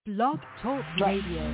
Blog Talk Radio.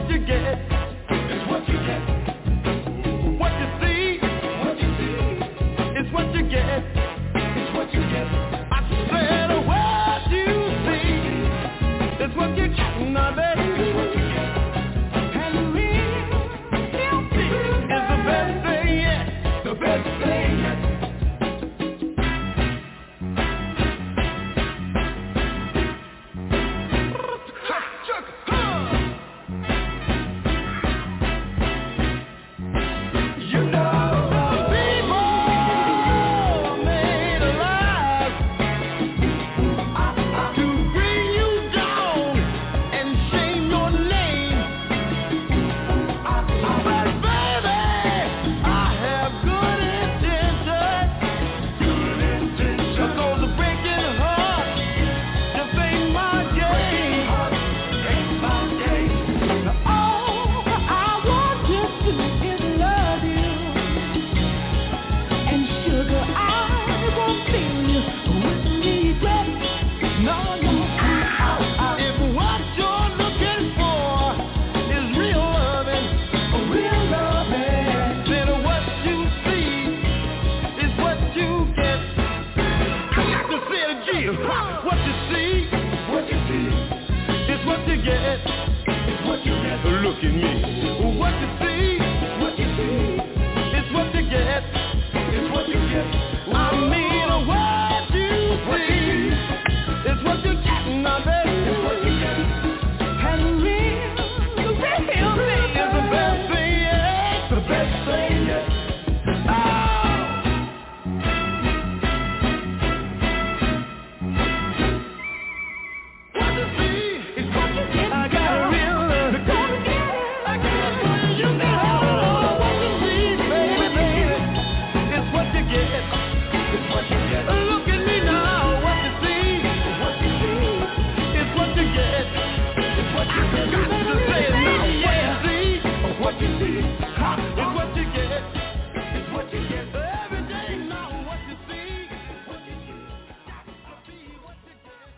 what you get. It's what you get. What you see. What you see. It's what you get. It's what you get. I said what you see. It's what you get. Now, baby. It's what you get. And real is the best thing yet. The best thing yet. Look at me. What you see, what you see, it's what you get, it's what you get. I mean, what you see, it's what you get, now baby, it's what you get. And real thing is the best thing yet, the best thing yet. What you see, it's what you get. I got a real love. Look at me now, what you see, what you see, it's what you get, it's what you get. I got to say it now, what you see, it's what you get, it's what you get. Every day now, what you see, what you see, what you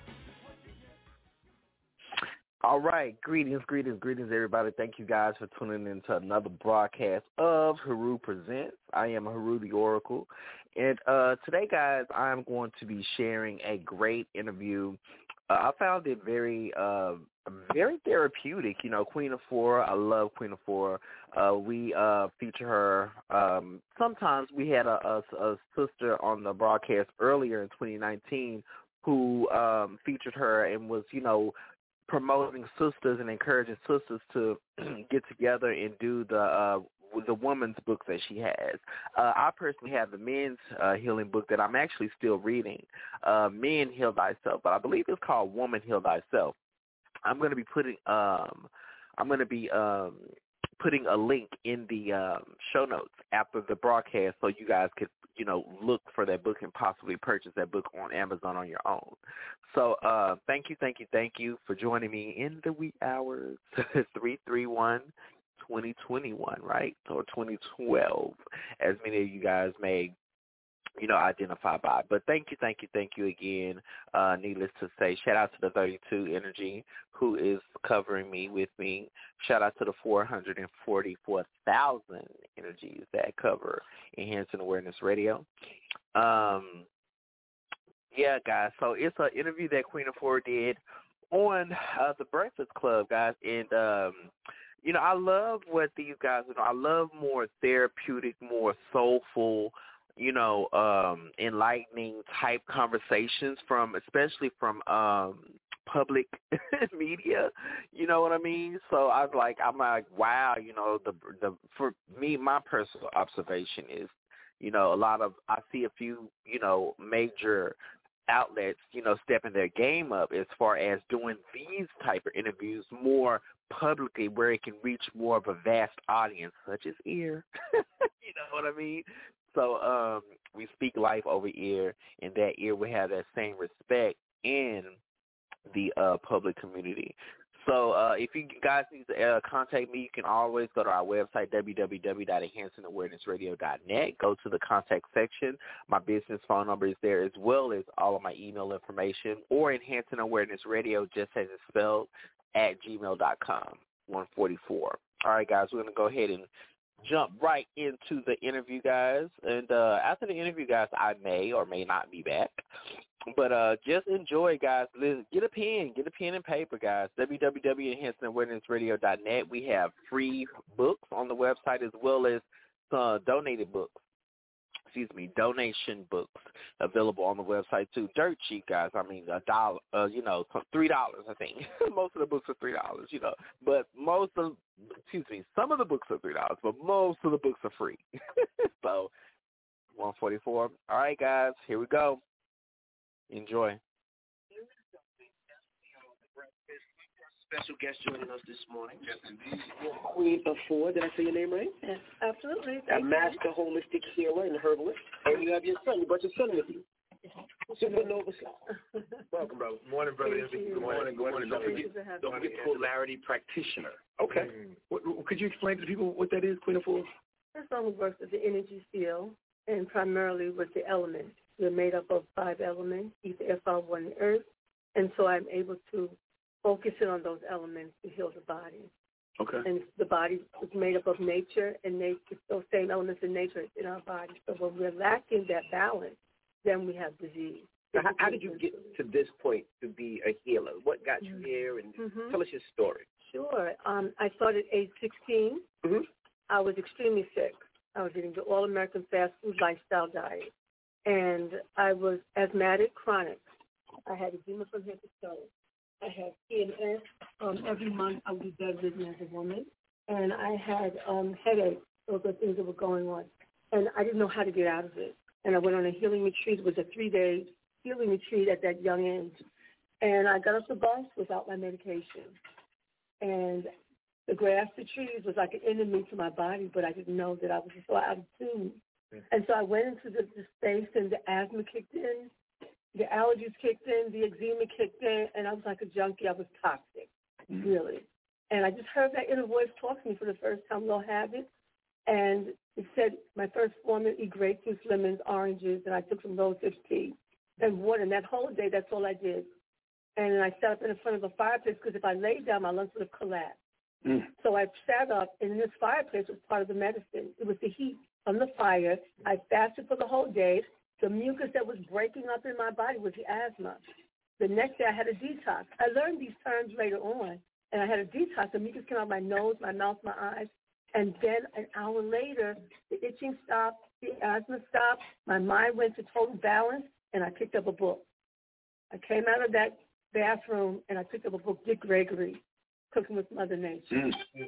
get. All right, greetings, everybody. Thank you guys for tuning in to another broadcast of Heru Presents. I am Heru the Oracle. And today, guys, I'm going to be sharing a great interview. I found it very therapeutic. You know, Queen Afua. I love Queen Afua. We feature her. Sometimes we had a sister on the broadcast earlier in 2019 who featured her and was, you know, promoting sisters and encouraging sisters to get together and do the woman's book that she has. I personally have the men's healing book that I'm actually still reading, Men Heal Thyself, but I believe it's called Woman Heal Thyself. I'm going to be putting putting a link in the show notes after the broadcast so you guys could, you know, look for that book and possibly purchase that book on Amazon on your own. So thank you for joining me in the wee hours, 331-2021, right? Or 2012, as many of you guys may, you know, identify by. But thank you again. Needless to say, shout out to the 32 Energy who is covering me with me. Shout out to the 444,000 energies that cover Enhancing Awareness Radio. Yeah, guys, so it's an interview that Queen Afua did on the Breakfast Club, guys, and you know, I love what these guys do. I love more therapeutic, more soulful, you know, enlightening type conversations especially from public media, you know what I mean? So I'm like, wow, you know, for me, my personal observation is, you know, I see a few, you know, major outlets, you know, stepping their game up as far as doing these type of interviews more publicly where it can reach more of a vast audience, such as ear. You know what I mean? So we speak life over ear, and that ear will have that same respect in the public community. So if you guys need to contact me, you can always go to our website, www.enhancingawarenessradio.net. Go to the contact section. My business phone number is there, as well as all of my email information, or Enhancing Awareness Radio, just as it's spelled, @gmail.com. 144. All right, guys, we're going to go ahead and jump right into the interview, guys. And after the interview, guys, I may or may not be back. But just enjoy, guys. Get a pen and paper, guys. www.enhancingawarenessradio.net. We have free books on the website as well as donated books. Donation books available on the website too. Dirt cheap, guys. I mean, $1, $3, I think. Most of the books are $3, but some of the books are $3, but most of the books are free. So, 144. All right, guys, here we go. Enjoy. Special guest joining us this morning. Yes, indeed. Queen of Four. Did I say your name right? Yes, absolutely. A master holistic healer and herbalist. And you have your son. You brought your son with you. Supernova Sly. Welcome, bro. Morning, brother. Good morning. Don't forget polarity practitioner. Okay. Could you explain to people what that is, Queen of Four? This one works with the energy field and primarily with the elements. We're made up of 5 elements, ether, air, fire, water, and earth. And so I'm able to focus in on those elements to heal the body. Okay. And the body is made up of nature, and it's those same elements in nature in our body. So when we're lacking that balance, then we have disease. So how did you get to this point to be a healer? What got you here? And tell us your story. Sure. I started age 16. Mm-hmm. I was extremely sick. I was eating the all-American fast food lifestyle diet. And I was asthmatic, chronic. I had edema from head to toe. I had PMS. Every month I would be bedridden as a woman. And I had headaches. Those are things that were going on. And I didn't know how to get out of it. And I went on a healing retreat. It was a 3-day healing retreat at that young age. And I got off the bus without my medication. And the grass, the trees was like an enemy to my body, but I didn't know that I was so out of tune. And so I went into the space, and the asthma kicked in, the allergies kicked in, the eczema kicked in, and I was like a junkie. I was toxic, really. And I just heard that inner voice talk to me for the first time, "We'll have it." And it said my first formula, eat grapefruits, lemons, oranges, and I took some rose hips tea and water. And that whole day, that's all I did. And I sat up in front of a fireplace because if I laid down, my lungs would have collapsed. So I sat up, and in this fireplace was part of the medicine. It was the heat from the fire. I fasted for the whole day. The mucus that was breaking up in my body was the asthma. The next day I had a detox. I learned these terms later on, and I had a detox. The mucus came out of my nose, my mouth, my eyes. And then an hour later, the itching stopped, the asthma stopped, my mind went to total balance, and I picked up a book. I came out of that bathroom, and I picked up a book, Dick Gregory, Cooking with Mother Nature.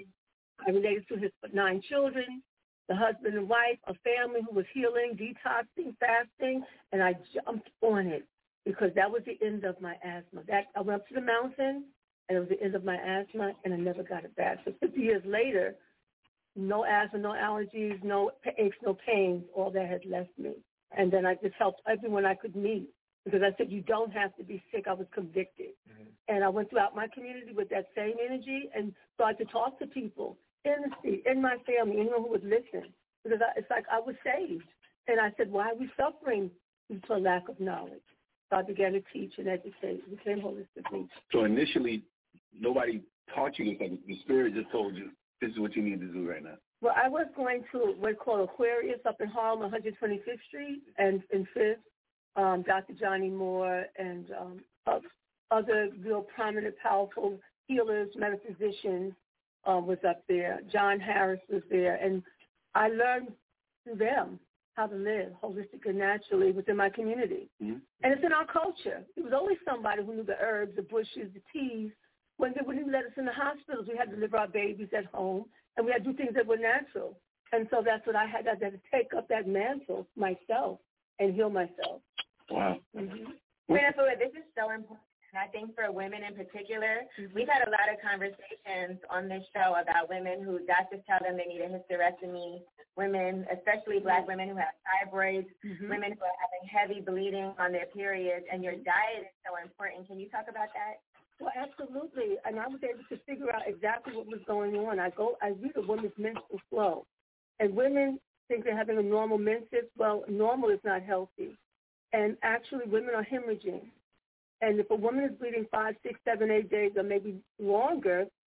I related to his 9 children, the husband and wife, a family who was healing, detoxing, fasting, and I jumped on it because that was the end of my asthma. I went up to the mountain, and it was the end of my asthma, and I never got it back. So 50 years later, no asthma, no allergies, no aches, no pains, all that had left me. And then I just helped everyone I could meet because I said, you don't have to be sick. I was convicted. And I went throughout my community with that same energy and started to talk to people in the street, in my family, anyone who would listen. Because it's like I was saved. And I said, why are we suffering due to a lack of knowledge? So I began to teach and educate. It became holistic nature. So initially, nobody taught you this. Like the Spirit just told you, this is what you need to do right now. Well, I was going to what's called Aquarius up in Harlem, 125th Street, and in 5th. Dr. Johnny Moore and other real prominent, powerful healers, metaphysicians was up there. John Harris was there. And I learned through them how to live holistic and naturally within my community. And it's in our culture. It was always somebody who knew the herbs, the bushes, the teas. When they wouldn't even let us in the hospitals, we had to deliver our babies at home, and we had to do things that were natural. And so that's what I had to take up that mantle myself and heal myself. Wow. Jennifer, this is so important. And I think for women in particular, we've had a lot of conversations on this show about women who doctors tell them they need a hysterectomy, women, especially Black women who have fibroids, women who are having heavy bleeding on their periods, and your diet is so important. Can you talk about that? Well, absolutely. And I was able to figure out exactly what was going on. I read a woman's menstrual flow. And women think they're having a normal menses. Well, normal is not healthy. And actually, women are hemorrhaging. And if a woman is bleeding 5, 6, 7, 8 days or maybe longer,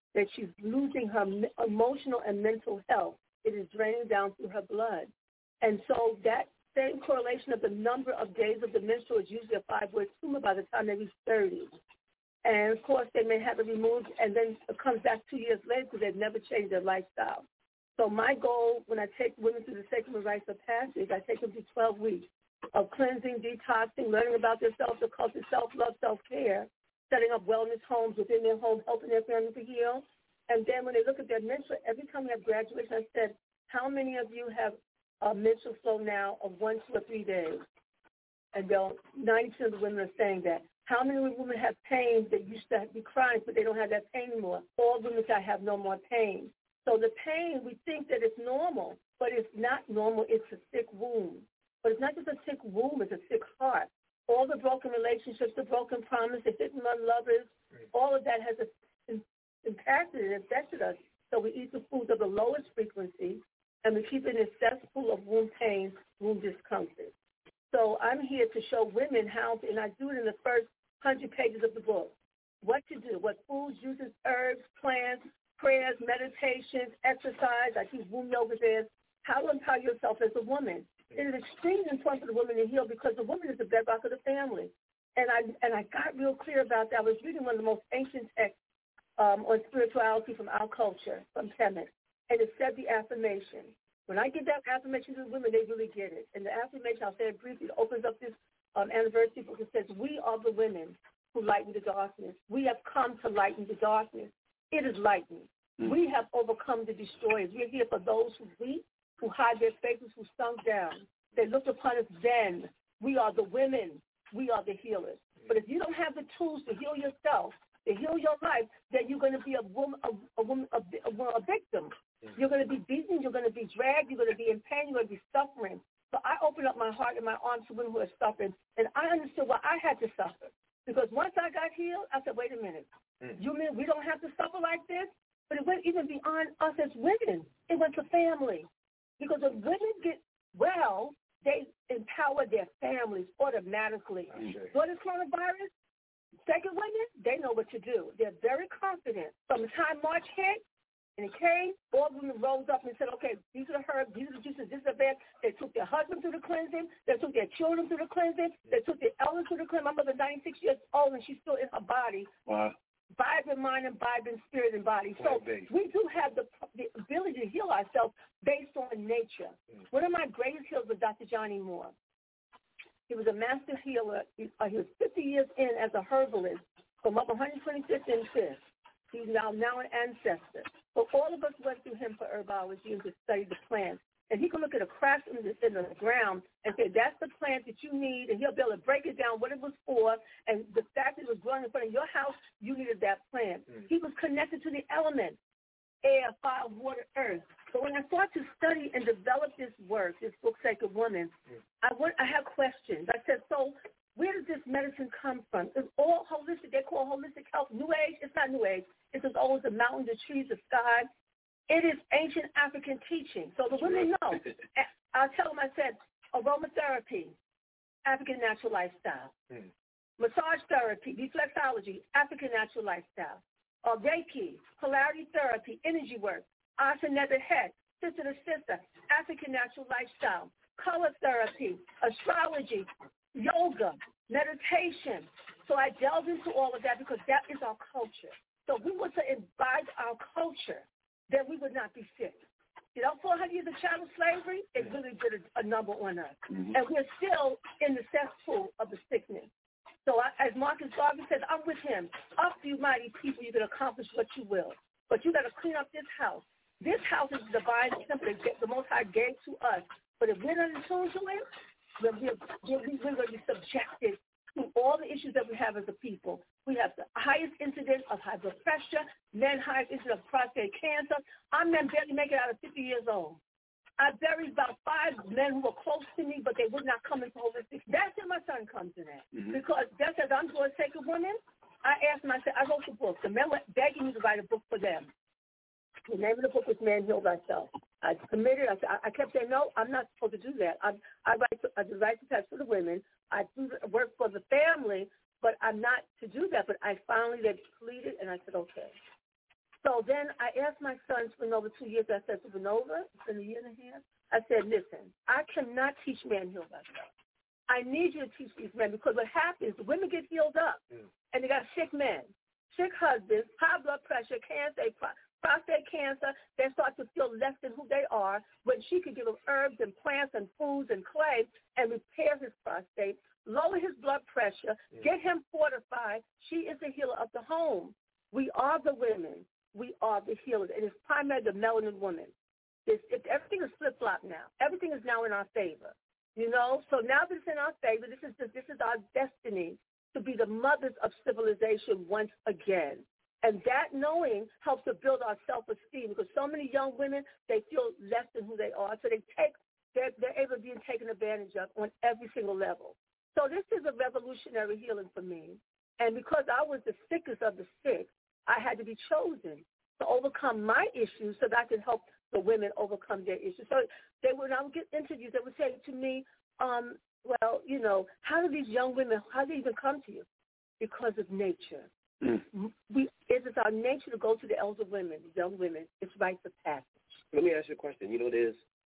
that she's losing her emotional and mental health. It is draining down through her blood. And so that same correlation of the number of days of the menstrual is usually a 5-word tumor by the time they reach 30. And, of course, they may have it removed, and then it comes back 2 years later because they've never changed their lifestyle. So my goal when I take women through the Sacred Rites of Passage, I take them through 12 weeks of cleansing, detoxing, learning about themselves, the culture, self-love, self-care, setting up wellness homes within their home, helping their family to heal. And then when they look at their menstrual, every time we have graduation, I said, how many of you have a menstrual flow now of 1, 2, or 3 days? And 90% of the women are saying that. How many women have pain that used to be chronic, but they don't have that pain anymore? All women say, I have no more pain. So the pain, we think that it's normal, but it's not normal. It's a sick womb. But it's not just a sick womb, it's a sick heart. All the broken relationships, the broken promise, the hidden lovers, all of that has impacted and affected us. So we eat the foods of the lowest frequency, and we keep it in a cesspool of womb pain, womb discomfort. So I'm here to show women how to, and I do it in the first 100 pages of the book, what to do, what foods, juices, herbs, plants, prayers, meditations, exercise. I teach womb yoga there, how to empower yourself as a woman. It is extremely important for the woman to heal because the woman is the bedrock of the family. And I got real clear about that. I was reading one of the most ancient texts on spirituality from our culture, from Kemet, and it said the affirmation. When I give that affirmation to the women, they really get it. And the affirmation, I'll say it briefly, it opens up this anniversary book. It says, we are the women who lighten the darkness. We have come to lighten the darkness. It is lightening. We have overcome the destroyers. We're here for those who weep, who hide their faces, who sunk down. They looked upon us then. We are the women. We are the healers. But if you don't have the tools to heal yourself, to heal your life, then you're going to be a victim. You're going to be beaten. You're going to be dragged. You're going to be in pain. You're going to be suffering. So I open up my heart and my arms to women who are suffering, and I understood why I had to suffer. Because once I got healed, I said, wait a minute. You mean we don't have to suffer like this? But it went even beyond us as women. It went to family. Because when women get well, they empower their families automatically. What is coronavirus? Second women, they know what to do. They're very confident. From the time March hit, and it came, all women rose up and said, okay, these are the herbs, these are the juices, this is the bed. They took their husband through the cleansing. They took their children through the cleansing. They took their elders through the cleansing. My mother's 96 years old, and she's still in her body. Wow. Vibrant mind and vibrant spirit and body. So we do have the ability to heal ourselves based on nature. One of my greatest healers was Dr. Johnny Moore. He was a master healer. He was 50 years in as a herbalist from up 125th and 5th. He's now an ancestor. But all of us went through him for herbology and to study the plants. And he can look at a crack in the ground and say, that's the plant that you need, and he'll be able to break it down, what it was for, and the fact that it was growing in front of your house, you needed that plant. He was connected to the elements, air, fire, water, earth. So when I started to study and develop this work, this book, Sacred Woman, I had questions. I said, so where does this medicine come from? It's all holistic. They call holistic health New Age. It's not New Age. It's as old as the mountain, the trees, the sky. It is ancient African teaching. So the women know. I'll tell them, I said, aromatherapy, African natural lifestyle. Massage therapy, reflexology, African natural lifestyle. Reiki, polarity therapy, energy work, Asana the head, sister to sister, African natural lifestyle. Color therapy, astrology, yoga, meditation. So I delved into all of that because that is our culture. So if we were to imbibe our culture, then we would not be sick. 400 years of chattel slavery, it really did a number on us. And we're still in the cesspool of the sickness. So as Marcus Garvey says, I'm with him. Up you mighty people, you can accomplish what you will. But you got to clean up this house. This house is divine temple that the Most High gave to us. But if we're not in tune to it, then we're going to be subjected to all the issues that we have as a people. We have the highest incidence of high blood pressure, men highest incidence of prostate cancer. Our men barely make it out of 50 years old. I buried about 5 men who were close to me, but they would not come into holistic. That's where my son comes in at. Because just as I'm doing Sacred Women, I asked him, I said, I wrote the book. The men were begging me to write a book for them. The name of the book was Man Heal Thyself. I committed. I kept saying, no, I'm not supposed to do that. I write the text for the women. I do the work for the family, but I'm not to do that. But I finally, they pleaded, and I said, okay. So then I asked my son, it's been over 2 years, I said, Supernova, it's been a year and a half. I said, listen, I cannot teach men heal themselves. I need you to teach these men because what happens, the women get healed up and they got sick men, sick husbands, high blood pressure, cancer, prostate cancer. They start to feel less than who they are when she could give them herbs and plants and foods and clay and repair his prostate, lower his blood pressure, get him fortified. She is the healer of the home. We are the women. We are the healers. And it's primarily the melanin woman. Everything is flip-flop now. Everything is now in our favor. You know, so now that it's in our favor, this is our destiny to be the mothers of civilization once again. And that knowing helps to build our self-esteem because so many young women, they feel less than who they are. So they're able to be taken advantage of on every single level. So this is a revolutionary healing for me. And because I was the sickest of the sick, I had to be chosen to overcome my issues so that I could help the women overcome their issues. So when I would get interviews, they would say to me, well, you know, how do these young women, how do they even come to you? Because of nature. It is our nature to go to the elder women, young women. It's rites of passage. Let me ask you a question. You know, there's,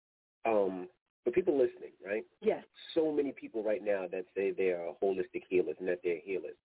for people listening, right? Yes. So many people right now that say they are holistic healers and that they're healers.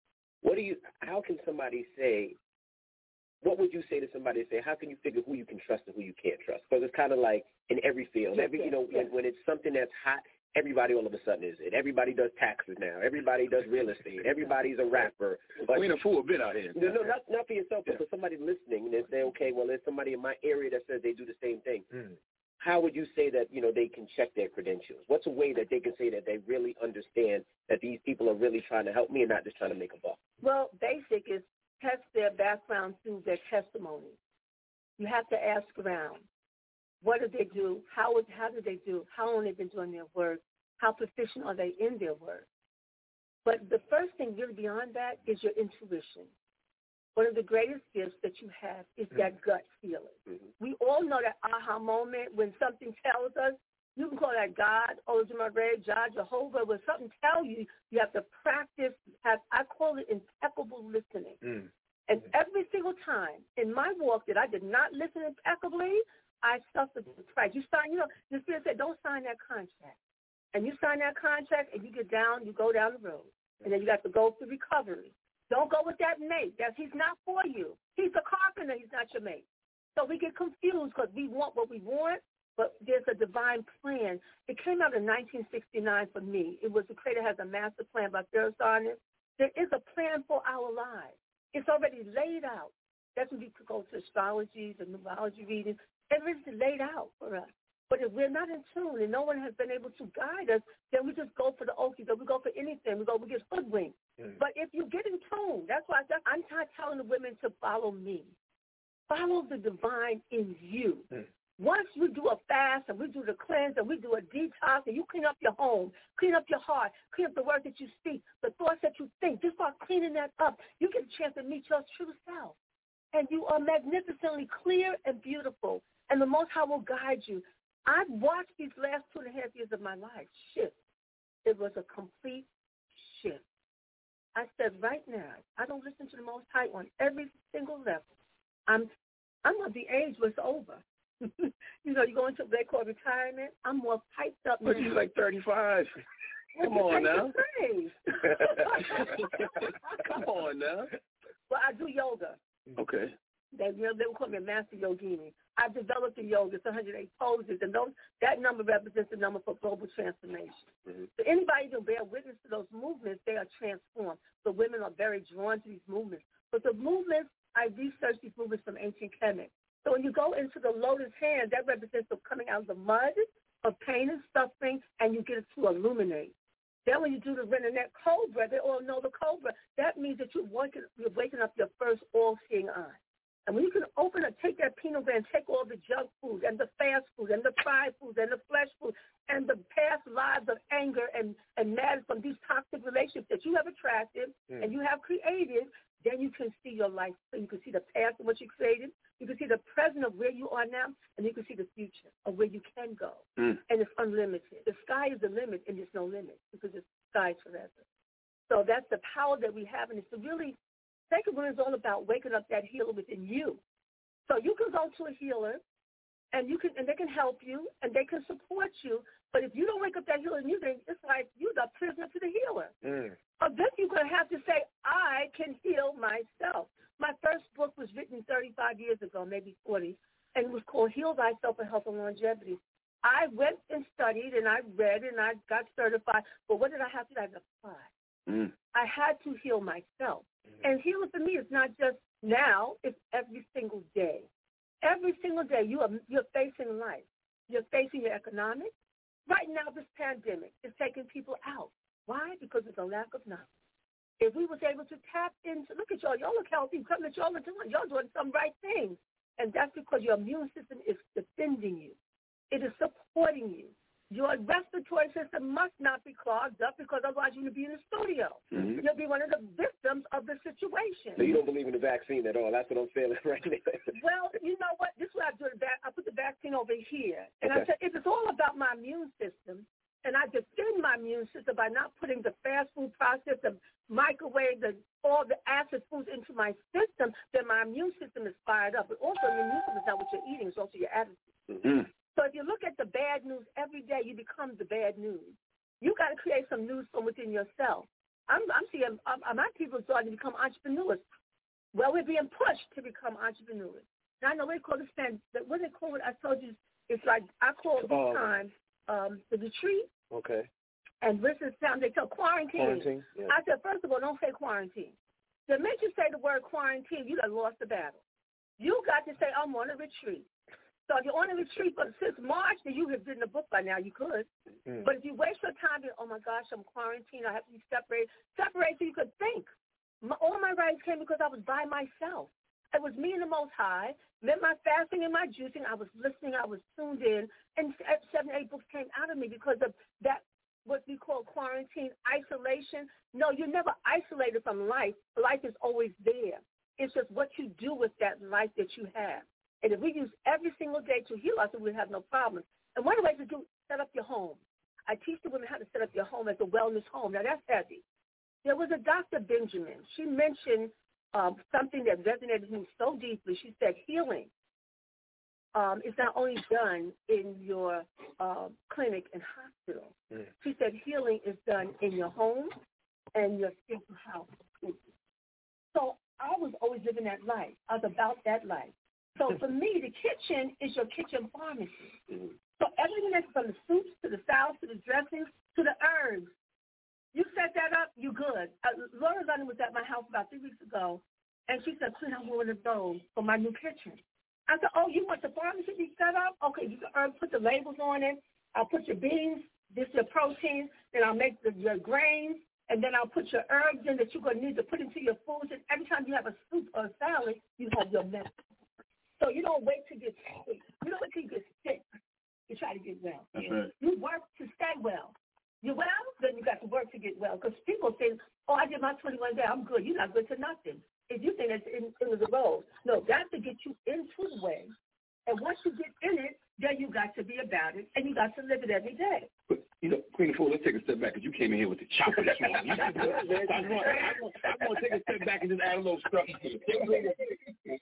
How can somebody say, what would you say to somebody to say, how can you figure who you can trust and who you can't trust? Because it's kind of like in every field. When it's something that's hot, everybody all of a sudden is it. Everybody does taxes now. Everybody does real estate. Everybody's a rapper. But we ain't a fool bit out here. No, not for yourself, but for somebody listening, they say, okay, well, there's somebody in my area that says they do the same thing. How would you say that, you know, they can check their credentials? What's a way that they can say that they really understand that these people are really trying to help me and not just trying to make a buck? Well, basic is test their background through their testimony. You have to ask around. What did they do? How did they do? How long have they been doing their work? How proficient are they in their work? But the first thing really beyond that is your intuition. One of the greatest gifts that you have is that gut feeling. We all know that aha moment when something tells us. You can call that God, Ojimare, God, Jehovah. When something tells you, you have to practice. I call it impeccable listening. And every single time in my walk that I did not listen impeccably, I suffered the price. You sign, the Spirit said, don't sign that contract. And you sign that contract and you go down the road. And then you got to go through recovery. Don't go with that mate. He's not for you. He's a carpenter. He's not your mate. So we get confused because we want what we want, but there's a divine plan. It came out in 1969 for me. It was the Creator has a master plan by Pharaoh Sarnes. There is a plan for our lives. It's already laid out. That's when we could go to astrologies and numerology readings. Everything's laid out for us. But if we're not in tune and no one has been able to guide us, then we just go for the okies or we go for anything. We get hoodwinked. But if you get in tune, that's why I'm not telling the women to follow me. Follow the divine in you. Once we do a fast and we do the cleanse and we do a detox and you clean up your home, clean up your heart, clean up the words that you speak, the thoughts that you think, just start cleaning that up, you get a chance to meet your true self. And you are magnificently clear and beautiful. And the Most High will guide you. I've watched these last 2.5 years of my life shift. It was a complete shift. I said right now, I don't listen to the Most High on every single level. I'm of the age where it's over. You go into what they call retirement. I'm more piped up. But you're like 35. Come on now. Come on now. Well, I do yoga. Okay. They will call me a master yogini. I developed the yoga. It's 108 poses, and that number represents the number for global transformation. So anybody who can bear witness to those movements, they are transformed. So women are very drawn to these movements. But the movements, I researched these movements from ancient Kemet. So when you go into the lotus hand, that represents the coming out of the mud of pain and suffering, and you get it to illuminate. Then when you do the Renenet Cobra, they all know the Cobra. That means that you're waking up your first all-seeing eye. And when you can take that pineal gland, take all the junk food and the fast food and the fried food and the flesh food and the past lives of anger and madness from these toxic relationships that you have attracted and you have created, then you can see your life. So you can see the past of what you created. You can see the present of where you are now, and you can see the future of where you can go. And it's unlimited. The sky is the limit, and there's no limit because the sky is forever. So that's the power that we have, and it's to really Sacred Women is all about waking up that healer within you. So you can go to a healer, and they can help you, and they can support you. But if you don't wake up that healer, it's like you're the prisoner to the healer. Or then you're going to have to say, I can heal myself. My first book was written 35 years ago, maybe 40, and it was called Heal Thyself for Health and Longevity. I went and studied, and I read, and I got certified. But what did I have to do? I had to apply. I had to heal myself. And healing for me is not just now, it's every single day. Every single day you're facing life. You're facing your economics. Right now, this pandemic is taking people out. Why? Because of the lack of knowledge. If we was able to tap into, look at y'all look healthy, come at y'all are doing, y'all doing some right things. And that's because your immune system is defending you. It is supporting you. Your respiratory system must not be clogged up because otherwise you would be in the studio. You'll be one of the victims of the situation. So you don't believe in the vaccine at all. That's what I'm feeling right now. Well, you know what? This is what I do. I put the vaccine over here. And I said, if it's all about my immune system, and I defend my immune system by not putting the fast food process, the microwave, all the acid foods into my system, then my immune system is fired up. But also your immune system is not what you're eating, it's also your attitude. So if you look at the bad news every day, you become the bad news. You got to create some news from within yourself. I'm seeing my people starting to become entrepreneurs. Well, we're being pushed to become entrepreneurs. Now I know they call this what they call it? I told you it's like I call it this time the retreat. Okay. And this is time they tell quarantine. Yeah. I said, first of all, don't say quarantine. The minute you say the word quarantine, you done lost the battle. You got to say, I'm on a retreat. So if you're on a retreat since March, then you have written a book by now. You could. But if you waste your time, oh, my gosh, I'm quarantined. I have to be separated. Separate so you could think. All my writings came because I was by myself. It was me and the Most High. Then my fasting and my juicing, I was listening. I was tuned in. And 7 or 8 books came out of me because of that, what we call quarantine, isolation. No, you're never isolated from life. Life is always there. It's just what you do with that life that you have. And if we use every single day to heal ourselves, we'd have no problems. And one of the ways to do set up your home. I teach the women how to set up your home as a wellness home. Now, that's heavy. There was a Dr. Benjamin. She mentioned something that resonated with me so deeply. She said healing is not only done in your clinic and hospital. She said healing is done in your home and your spiritual house. So I was always living that life. I was about that life. So for me, the kitchen is your kitchen pharmacy. So everything that's from the soups to the salads to the dressings to the herbs, you set that up, you good. Laura London was at my house about 3 weeks ago, and she said, Queen, I want one of those for my new kitchen. I said, oh, you want the pharmacy to be set up? Okay, you can put the labels on it. I'll put your beans, this your protein, then I'll make your grains, and then I'll put your herbs in that you're going to need to put into your foods. And every time you have a soup or a salad, you have your medicine. So you don't wait to get sick. You don't wait till you get sick to try to get well. That's right. You work to stay well. You're well, then you got to work to get well. Because people say, oh, I did my 21 days, I'm good. You're not good to nothing. If you think that's in the road. No, that's to get you into the way. And once you get in it, then you got to be about it, and you got to live it every day. But, Queen Afua, let's take a step back, because you came in here with the chopper this morning. I'm going to take a step back and just add a little structure to it.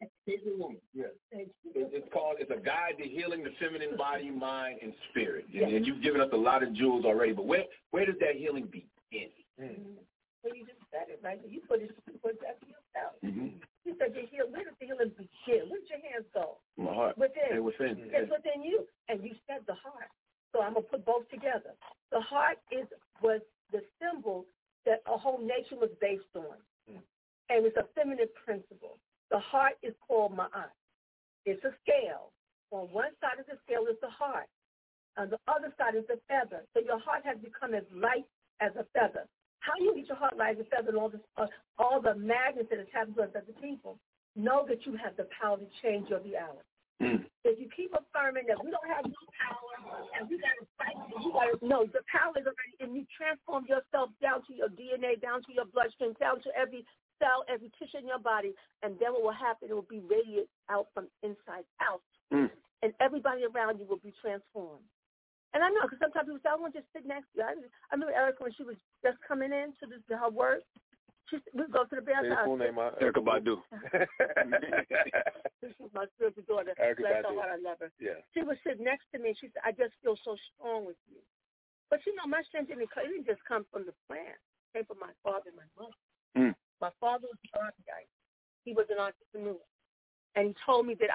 It's a guide to healing the feminine body, mind, and spirit. And you've given us a lot of jewels already. But where does that healing begin? Well, you just said it, right? You put that to yourself. You said where does the healing begin? Where did your hands go? My heart. Within. Within. It's within you. And you said the heart. So I'm going to put both together. The heart was the symbol that a whole nation was based on. And it's a feminine principle. The heart is called ma'at. It's a scale. On one side of the scale is the heart. On the other side is the feather. So your heart has become as light as a feather. How do you get your heart light as a feather and all the madness that has happened to us as a people? Know that you have the power to change your reality. If you keep affirming that we don't have no power and we got to fight, no, the power is already, and you transform yourself down to your DNA, down to your bloodstream, down to every cell, every tissue in your body, and then what will happen, it will be radiated out from inside out. And everybody around you will be transformed. And I know, because sometimes people say, I want to just sit next to you. I remember Erica when she was just coming in to her work. We go to the bathroom. Full name, Erica Badu. This is my spiritual daughter. Bless her heart, I love her. Yeah. She would sit next to me, and she said, I just feel so strong with you. But, my strength didn't just come from the plant. It came from my father and my mother. My father was an architect. He was an entrepreneur. And he told me that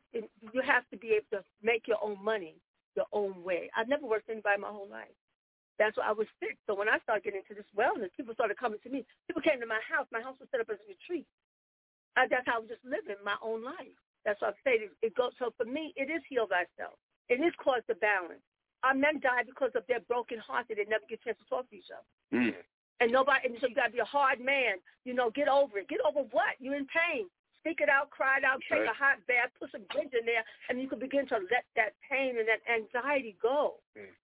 you have to be able to make your own money your own way. I've never worked for anybody my whole life. That's why I was sick. So when I started getting into this wellness, people started coming to me. People came to my house. My house was set up as a retreat. That's how I was just living my own life. That's what I say. It goes. So for me, it is heal thyself. It is cause the balance. Our men die because of their broken hearts that they never get a chance to talk to each other. And nobody. And so you got to be a hard man. Get over it. Get over what? You're in pain. Speak it out, cry it out, take a hot bath, put some ginger in there, and you can begin to let that pain and that anxiety go.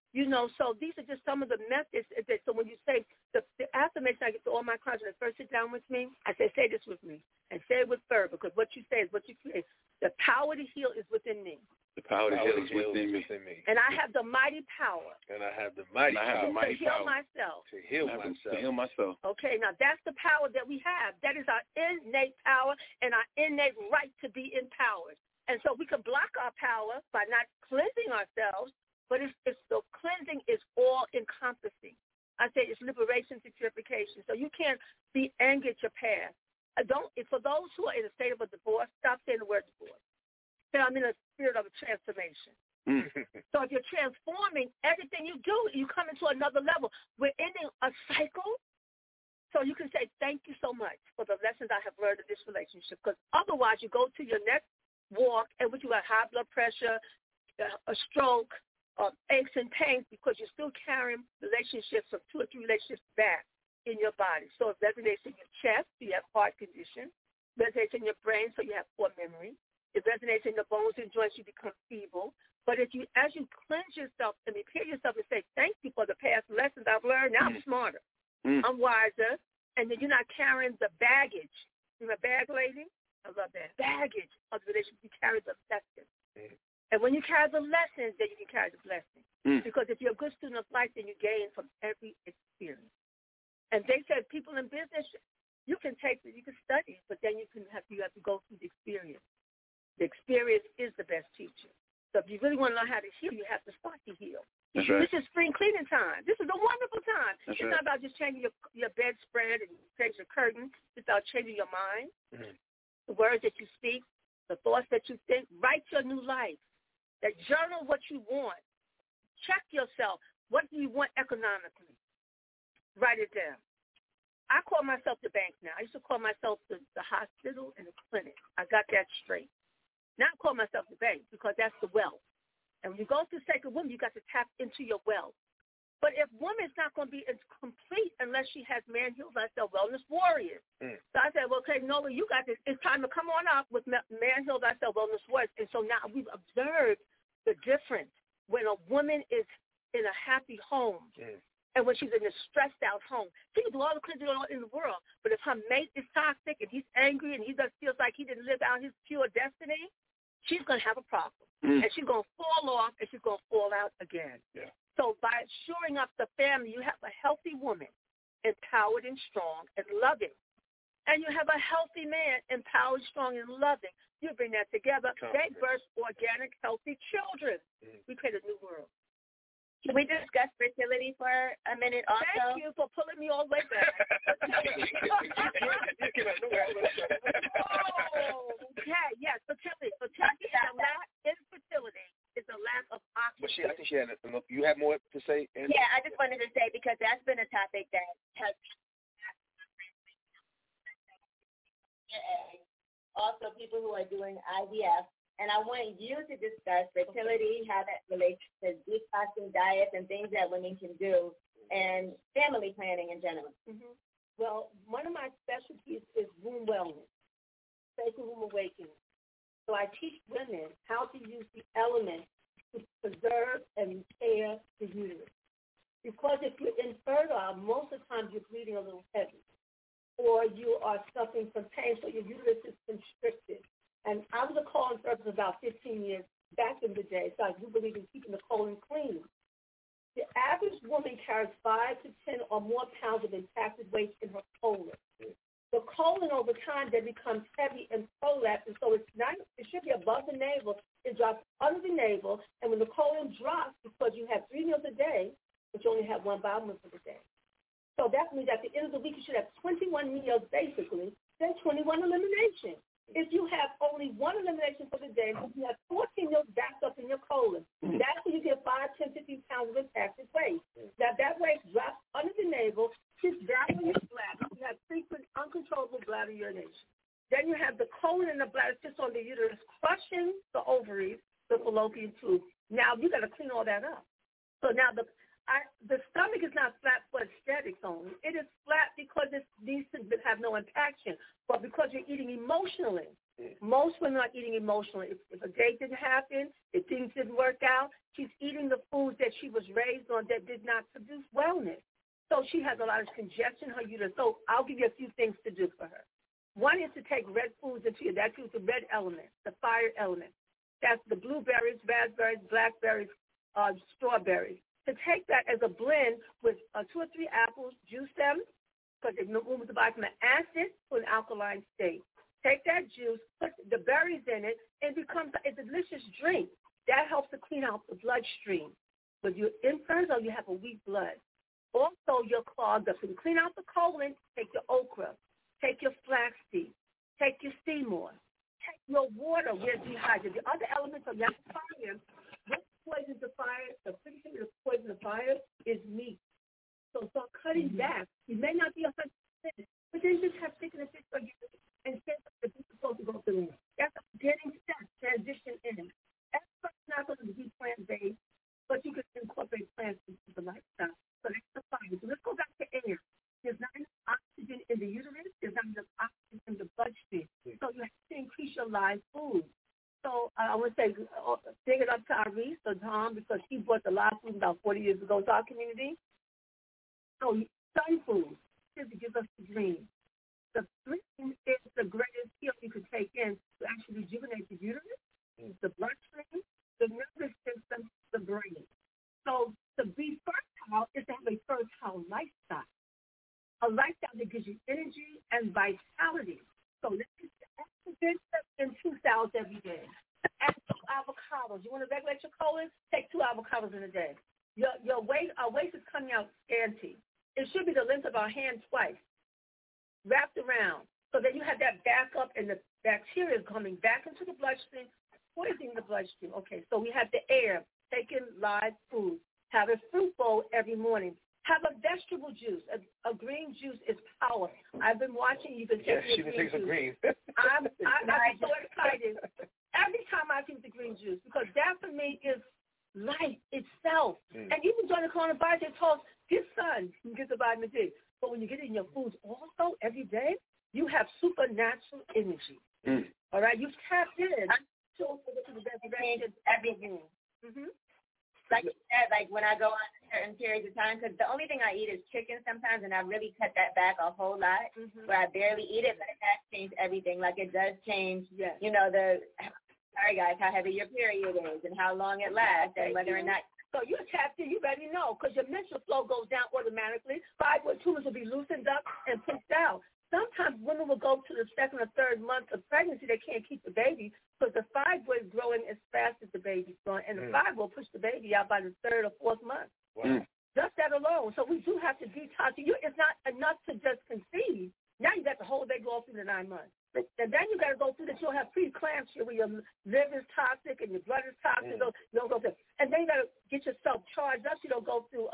So these are just some of the methods. So when you say the affirmation I get to all my clients when they first sit down with me, I say this with me and say it with fervor, because what you say is what you create. The power to heal is within me. The power to heal is within me. And I have the mighty power. And I have the mighty power. To heal myself. To heal myself. Okay, now that's the power that we have. That is our innate power and our innate right to be empowered. And so we can block our power by not cleansing ourselves, but it's the cleansing is all encompassing. I say it's liberation to purification. So you can't be angry at your past. For those who are in a state of a divorce, stop saying the word divorce. Say I'm in a spirit of a transformation. So if you're transforming everything you do, you come into another level. We're ending a cycle. So you can say, thank you so much for the lessons I have learned in this relationship. Because otherwise you go to your next walk and you got high blood pressure, a stroke, aches and pains, because you're still carrying relationships from 2 or 3 relationships back in your body. So it resonates in your chest, so you have heart condition. It resonates in your brain, so you have poor memory. It resonates in the bones and joints, you become feeble. But as you cleanse yourself and repair yourself and say, thank you for the past lessons I've learned, now I'm smarter. I'm wiser. And then you're not carrying the baggage. You're a bag lady? I love that. Baggage of the relationship. You carry the lessons. And when you carry the lessons, then you can carry the blessing. Because if you're a good student of life, then you gain from every experience. And they said people in business, you can study, but then you have to go through the experience. The experience is the best teacher. So if you really want to learn how to heal, you have to start to heal. That's right. This is spring cleaning time. This is a wonderful time. That's it's right. not about just changing your bedspread and change your curtain. It's about changing your mind, the words that you speak, the thoughts that you think. Write your new life. That journal what you want. Check yourself. What do you want economically? Write it down. I call myself the bank now. I used to call myself the hospital and the clinic. I got that straight. Now I call myself the bank because that's the wealth. And when you go through Sacred Woman, you got to tap into your wealth. But if woman's not going to be as complete unless she has Man Heals Thyself Wellness Warriors. So I said, well, okay, Nola, you got this. It's time to come on up with Man Heals Thyself Wellness Warriors. And so now we've observed the difference when a woman is in a happy home and when she's in a stressed out home. She can do all the cleansing in the world, but if her mate is toxic and he's angry and he just feels like he didn't live out his pure destiny, she's going to have a problem. And she's going to fall off and she's going to fall out again. Yeah. So by shoring up the family, you have a healthy woman, empowered and strong and loving. And you have a healthy man, empowered, strong, and loving. You bring that together. They birth organic, healthy children. We create a new world. Can we discuss fertility for a minute also? Thank you for pulling me all the way back. Okay, yes, fertility. Fertility is a lack, infertility is a lack of oxygen. But I think she had, you have more to say? Angie? Yeah, I just wanted to say, because that's been a topic that has also people who are doing IVF. And I want you to discuss fertility, how that relates to detoxing diets and things that women can do, and family planning in general. Well, one of my specialties is womb wellness, sacred womb awakening. So I teach women how to use the elements to preserve and repair the uterus. Because if you're infertile, most of the time you're bleeding a little heavy, or you are suffering from pain, so your uterus is constricted. And I was a colon therapist about 15 years back in the day, so I do believe in keeping the colon clean. The average woman carries 5 to 10 or more pounds of impacted waste in her colon. The colon over time then becomes heavy and prolapse, and so it should be above the navel. It drops under the navel, and when the colon drops, because you have 3 meals a day, but you only have 1 bowel movement a day. So that means at the end of the week, you should have 21 meals, basically, then 21 elimination. If you have only 1 elimination for the day, you have 14 meals backed up in your colon. That's when you get 5, 10, 15 pounds of impacted weight. Now, that weight drops under the navel, sits down in your bladder. You have frequent, uncontrollable bladder urination. Then you have the colon and the bladder sits on the uterus, crushing the ovaries, the fallopian tube. Now, you got to clean all that up. So now the stomach is not flat for aesthetics only. It is flat because it needs to have no impaction, but because you're eating emotionally. Most women are eating emotionally. If a date didn't happen, if things didn't work out, she's eating the foods that she was raised on that did not produce wellness. So she has a lot of congestion in her uterus. So I'll give you a few things to do for her. One is to take red foods into you. That's the red element, the fire element. That's the blueberries, raspberries, blackberries, strawberries. To take that as a blend with 2 or 3 apples, juice them, because it removes the body from an acid to an alkaline state. Take that juice, put the berries in it, and it becomes a delicious drink. That helps to clean out the bloodstream. With your inferns or you have a weak blood. Also, you're clogged up. So you clean out the colon, take your okra, take your flaxseed, take your seymour, take your water where it's dehydrated. The other elements of that fire, what poisons the fire, the pretty thing that poisons the fire is meat. So start cutting back. You may not be 100%, but then just have chicken and fish for you and send the people supposed to go through. That's a beginning step, transition in. Everybody's not going to be plant-based, but you can incorporate plants into the lifestyle. So that's the fire. So let's go back to air. There's not enough oxygen in the uterus. There's not enough oxygen in the bloodstream. So you have to increase your live food. So I would say, big it up to Iris or Tom, because he brought the live food about 40 years ago to our community. So sun food is to give us the green. The green is the greatest heal you can take in to actually rejuvenate the uterus, the bloodstream, the nervous system, the brain. So to be fertile is to have a fertile lifestyle. A lifestyle that gives you energy and vitality. So let's get in 2 salads every day. Add 2 avocados. You want to regulate your colon? Take 2 avocados in a day. Our waist is coming out scanty. It should be the length of our hand twice, wrapped around, so that you have that backup and the bacteria coming back into the bloodstream, poisoning the bloodstream. Okay, so we have the air, taking live food. Have a fruit bowl every morning. Have a vegetable juice. A green juice is power. I've been watching. You've been taking green juice. I'm so excited every time I drink the green juice, because that for me is life itself. And even during the coronavirus, they told us, get sun, you get the vitamin D. But when you get it in your foods also every day, you have supernatural energy. All right? You've tapped in. So everything. Like you said, like when I go on certain periods of time, because the only thing I eat is chicken sometimes, and I really cut that back a whole lot, where I barely eat it, but it has changed everything. Like it does change, you know, sorry guys, how heavy your period is and how long it lasts and whether or not. So you're tapped in, you already know, because your menstrual flow goes down automatically. Fibroid tumors will be loosened up and pushed out. Sometimes women will go to the 2nd or 3rd month of pregnancy. They can't keep the baby because the fibroid is growing as fast as the baby's growing, and the fibroid will push the baby out by the 3rd or 4th month. Wow. Just that alone. So we do have to detox. It's not enough to just conceive. Now you got the whole baby go through the 9 months. And then you got to go through that. You'll have preeclampsia where your liver is toxic and your blood is toxic. You don't go through. And then you got to get yourself charged up so you don't go through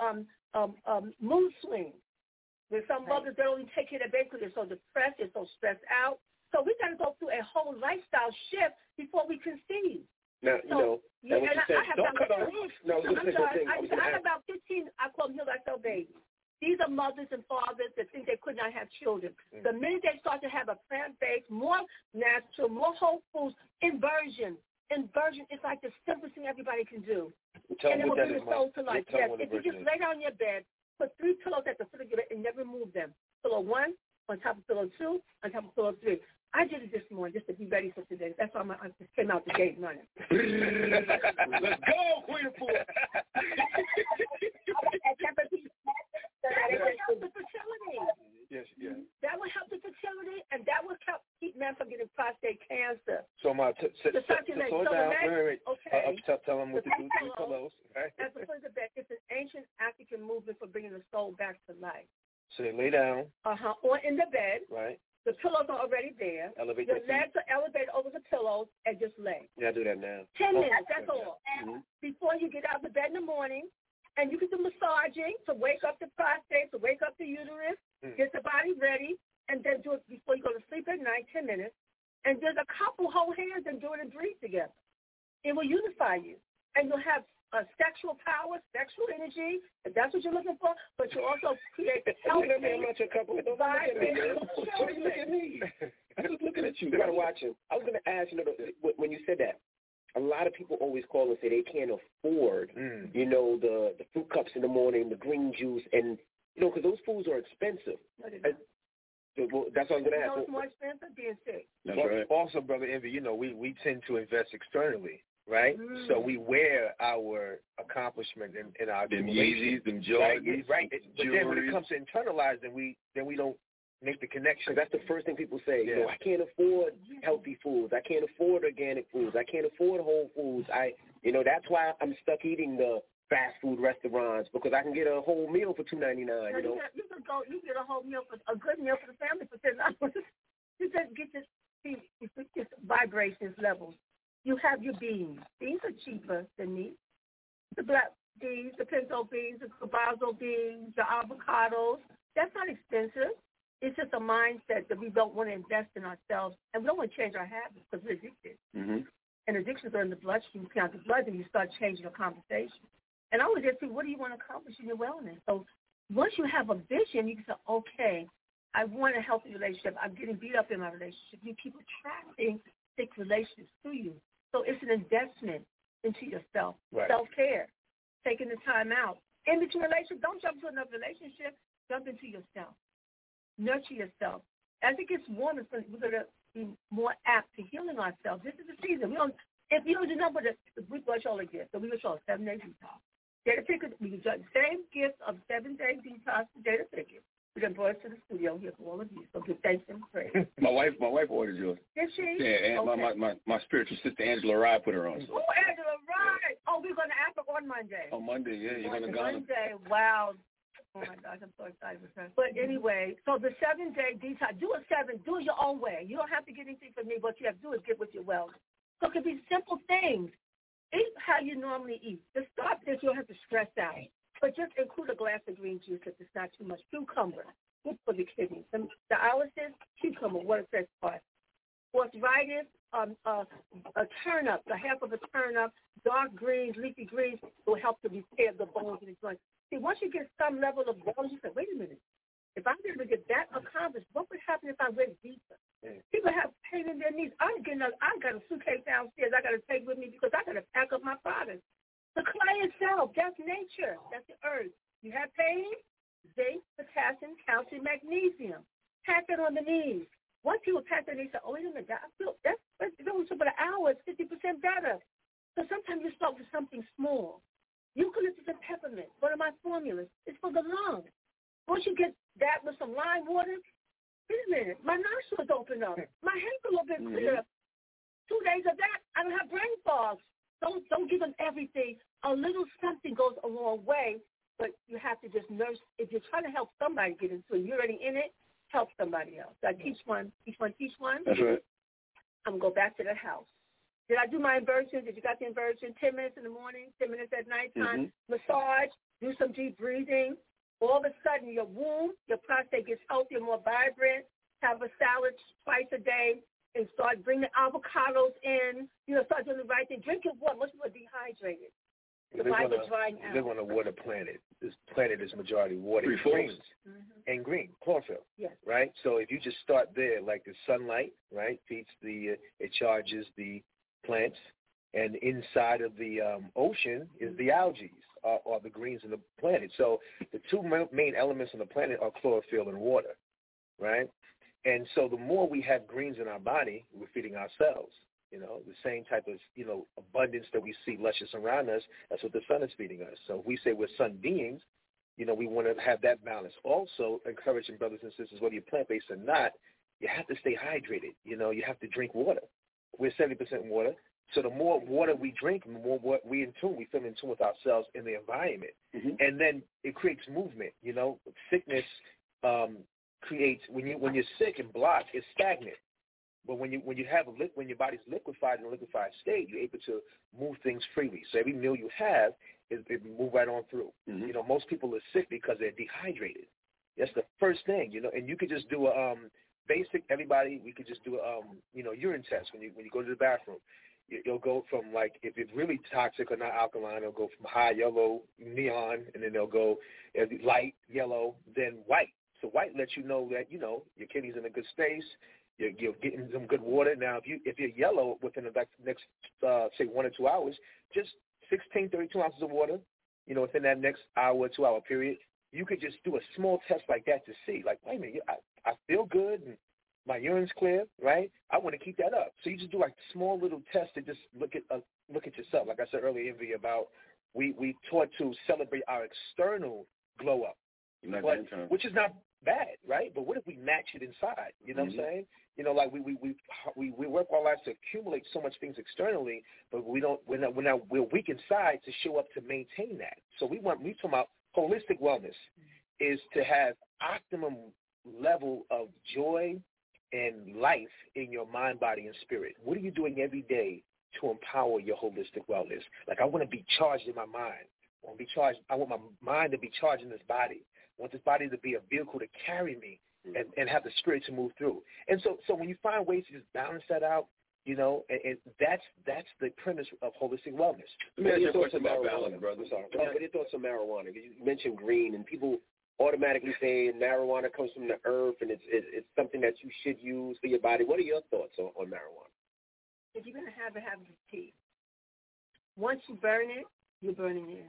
mood swings. There's some mothers that only take care of their baby because they're so depressed, they're so stressed out. So we got to go through a whole lifestyle shift before we conceive. Now, so, you know, and what you said, don't cut off. No, I'm sorry. I have about 15, I call them Heal Thyself babies. These are mothers and fathers that think they could not have children. The minute they start to have a plant-based, more natural, more whole foods, inversion is like the simplest thing everybody can do. And it will bring your soul to life. Yes, if you just lay down in your bed, put 3 pillows at the foot of your bed and never move them. Pillow 1 on top of pillow 2, on top of pillow 3. I did it this morning just to be ready for today. That's why I just came out the gate running. Let's go, Queen Four. That will help the fertility. Yes, yes. That will help the fertility, and that will help keep men from getting prostate cancer. cancer. So my The circulation. slow down. Wait. Okay. Tell them what to do to the pillows. Right? That's the foot of the bed. It's an ancient African movement for bringing the soul back to life. So they lay down. Or in the bed. Right. The pillows are already there. Elevate your legs are elevated over the pillows and just lay. Yeah, I do that now. 10 minutes, that's all. Mm-hmm. Before you get out of bed in the morning, and you can do massaging to wake up the prostate, to wake up the uterus, get the body ready, and then do it before you go to sleep at night, 10 minutes. And just a couple hold hands and do it and breathe together. It will unify you. And you'll have sexual power, sexual energy, if that's what you're looking for, but you also create healthy, Look at me. I'm just looking at you. You got to watch him. I was going to ask, when you said that, a lot of people always call and say they can't afford, the fruit cups in the morning, the green juice, and, because those foods are expensive. That's what I'm going to ask. It's more expensive being sick. That's right. Also, Brother Envy, we tend to invest externally. Right? So we wear our accomplishment in our them Yeezys, them Jordans, right? But then when it comes to internalize, then we don't make the connection. Because that's the first thing people say. Yeah. I can't afford healthy foods. I can't afford organic foods. I can't afford whole foods. That's why I'm stuck eating the fast food restaurants, because I can get a whole meal for $2.99. You can go. You get a whole meal a good meal for the family for $10. You just get this vibrations levels. You have your beans. Beans are cheaper than meat. The black beans, the pinto beans, the garbanzo beans, the avocados. That's not expensive. It's just a mindset that we don't want to invest in ourselves, and we don't want to change our habits because we're addicted. Mm-hmm. And addictions are in the bloodstream. You count the blood, and you start changing the conversation. And I always ask people, what do you want to accomplish in your wellness? So once you have a vision, you can say, okay, I want a healthy relationship. I'm getting beat up in my relationship. You keep attracting sick relationships to you. So it's an investment into yourself, self-care, taking the time out. In between relationships, don't jump into another relationship. Jump into yourself. Nurture yourself. As it gets warmer, we're going to be more apt to healing ourselves. This is the season. If you don't remember the blood sugar gift, so we will show a 7-day detox. Data picker, we can do the same gift of 7-day detox to data picker. We're going to bring it to the studio here for all of you. So give thanks and praise. My wife ordered yours. Did she? Yeah, and okay. my spiritual sister Angela Rye put her on. So. Oh, Angela Rye. Oh, we're going to Africa on Monday. On Monday, yeah. You're going to Ghana. Monday, wow. Oh, my gosh, I'm so excited with her. But anyway, so the 7-day detox, do it your own way. You don't have to get anything from me. What you have to do is get with your wellness. So it can be simple things. Eat how you normally eat. Just stop this. You don't have to stress out. But just include a glass of green juice if it's not too much. Cucumber, good for the kidneys. The dialysis, cucumber, water fresh part. Arthritis, a turnip, the half of a turnip, dark greens, leafy greens will help to repair the bones in the joints. See, once you get some level of bones, you say, wait a minute. If I didn't get that accomplished, what would happen if I went deeper? People have pain in their knees. I got a suitcase downstairs I got to take with me because I got to pack up my products. The clay itself, that's nature. That's the earth. You have pain, zinc, potassium, calcium, magnesium. Pack it on the knees. Once people pack their knees, say, oh, wait a minute, I feel that's only about an hour. It's 50% better. So sometimes you start with something small. Eucalyptus and peppermint, one of my formulas, is for the lungs. Once you get that with some lime water, wait a minute, my nostrils open up. My head's a little bit clearer. 2 days of that, I don't have brain fog. Don't give them everything. A little something goes a long way, but you have to just nurse. If you're trying to help somebody get into it, you're already in it, help somebody else. So I teach one. That's right. I'm going to go back to the house. Did I do my inversion? Did you got the inversion? 10 minutes in the morning, 10 minutes at nighttime. Massage, do some deep breathing. All of a sudden, your womb, your prostate gets healthier, more vibrant. Have a salad twice a day. And start bringing avocados in, start doing the right thing. Drink your water. Most people are dehydrated. The body is drying out. Live on a water planet. This planet is majority water and green, chlorophyll. Yes. Right? So if you just start there, like the sunlight, right, feeds it charges the plants. And inside of the ocean is the algae, or the greens in the planet. So the two main elements on the planet are chlorophyll and water, right? And so the more we have greens in our body, we're feeding ourselves, the same type of, abundance that we see luscious around us. That's what the sun is feeding us. So if we say we're sun beings, we want to have that balance. Also, encouraging brothers and sisters, whether you're plant-based or not, you have to stay hydrated. You have to drink water. we're 70% water. So the more water we drink, the more we feel in tune with ourselves and the environment. And then it creates movement, you know. Sickness creates, when you're sick and blocked, it's stagnant. But when your body's liquefied in a liquefied state, you're able to move things freely. So every meal you have, it move right on through. You know, most people are sick because they're dehydrated. That's the first thing, you know. And you could just do a basic. Everybody, we could just do a urine test when you go to the bathroom. It'll go from, like, if it's really toxic or not alkaline, it'll go from high yellow, neon, and then they'll go light yellow, then white. So white lets you know that, you know, your kidney's in a good space. You're getting some good water. Now, if you're yellow within the next say 1 or 2 hours, just 32 ounces of water, you know, within that next hour or 2 hour period, you could just do a small test like that to see, like, wait a minute, I feel good and my urine's clear, right? I want to keep that up. So you just do like small little tests to just look at yourself. Like I said earlier, Envy, about we taught to celebrate our external glow up, which is not bad, right? But what if we match it inside? You know what I'm saying? You know, like we work our lives to accumulate so much things externally, but we're weak inside to show up to maintain that. So we talk about holistic wellness is to have optimum level of joy and life in your mind, body, and spirit. What are you doing every day to empower your holistic wellness? Like, I want to be charged in my mind. I want my mind to be charged in this body. I want this body to be a vehicle to carry me and have the spirit to move through. And so when you find ways to just balance that out, you know, and that's the premise of holistic wellness. Let me ask you a question about balance, brother. What are your thoughts on marijuana? You mentioned green, and people automatically say marijuana comes from the earth and it's something that you should use for your body. What are your thoughts on marijuana? If you're going to have it with tea. Once you burn it, you're burning it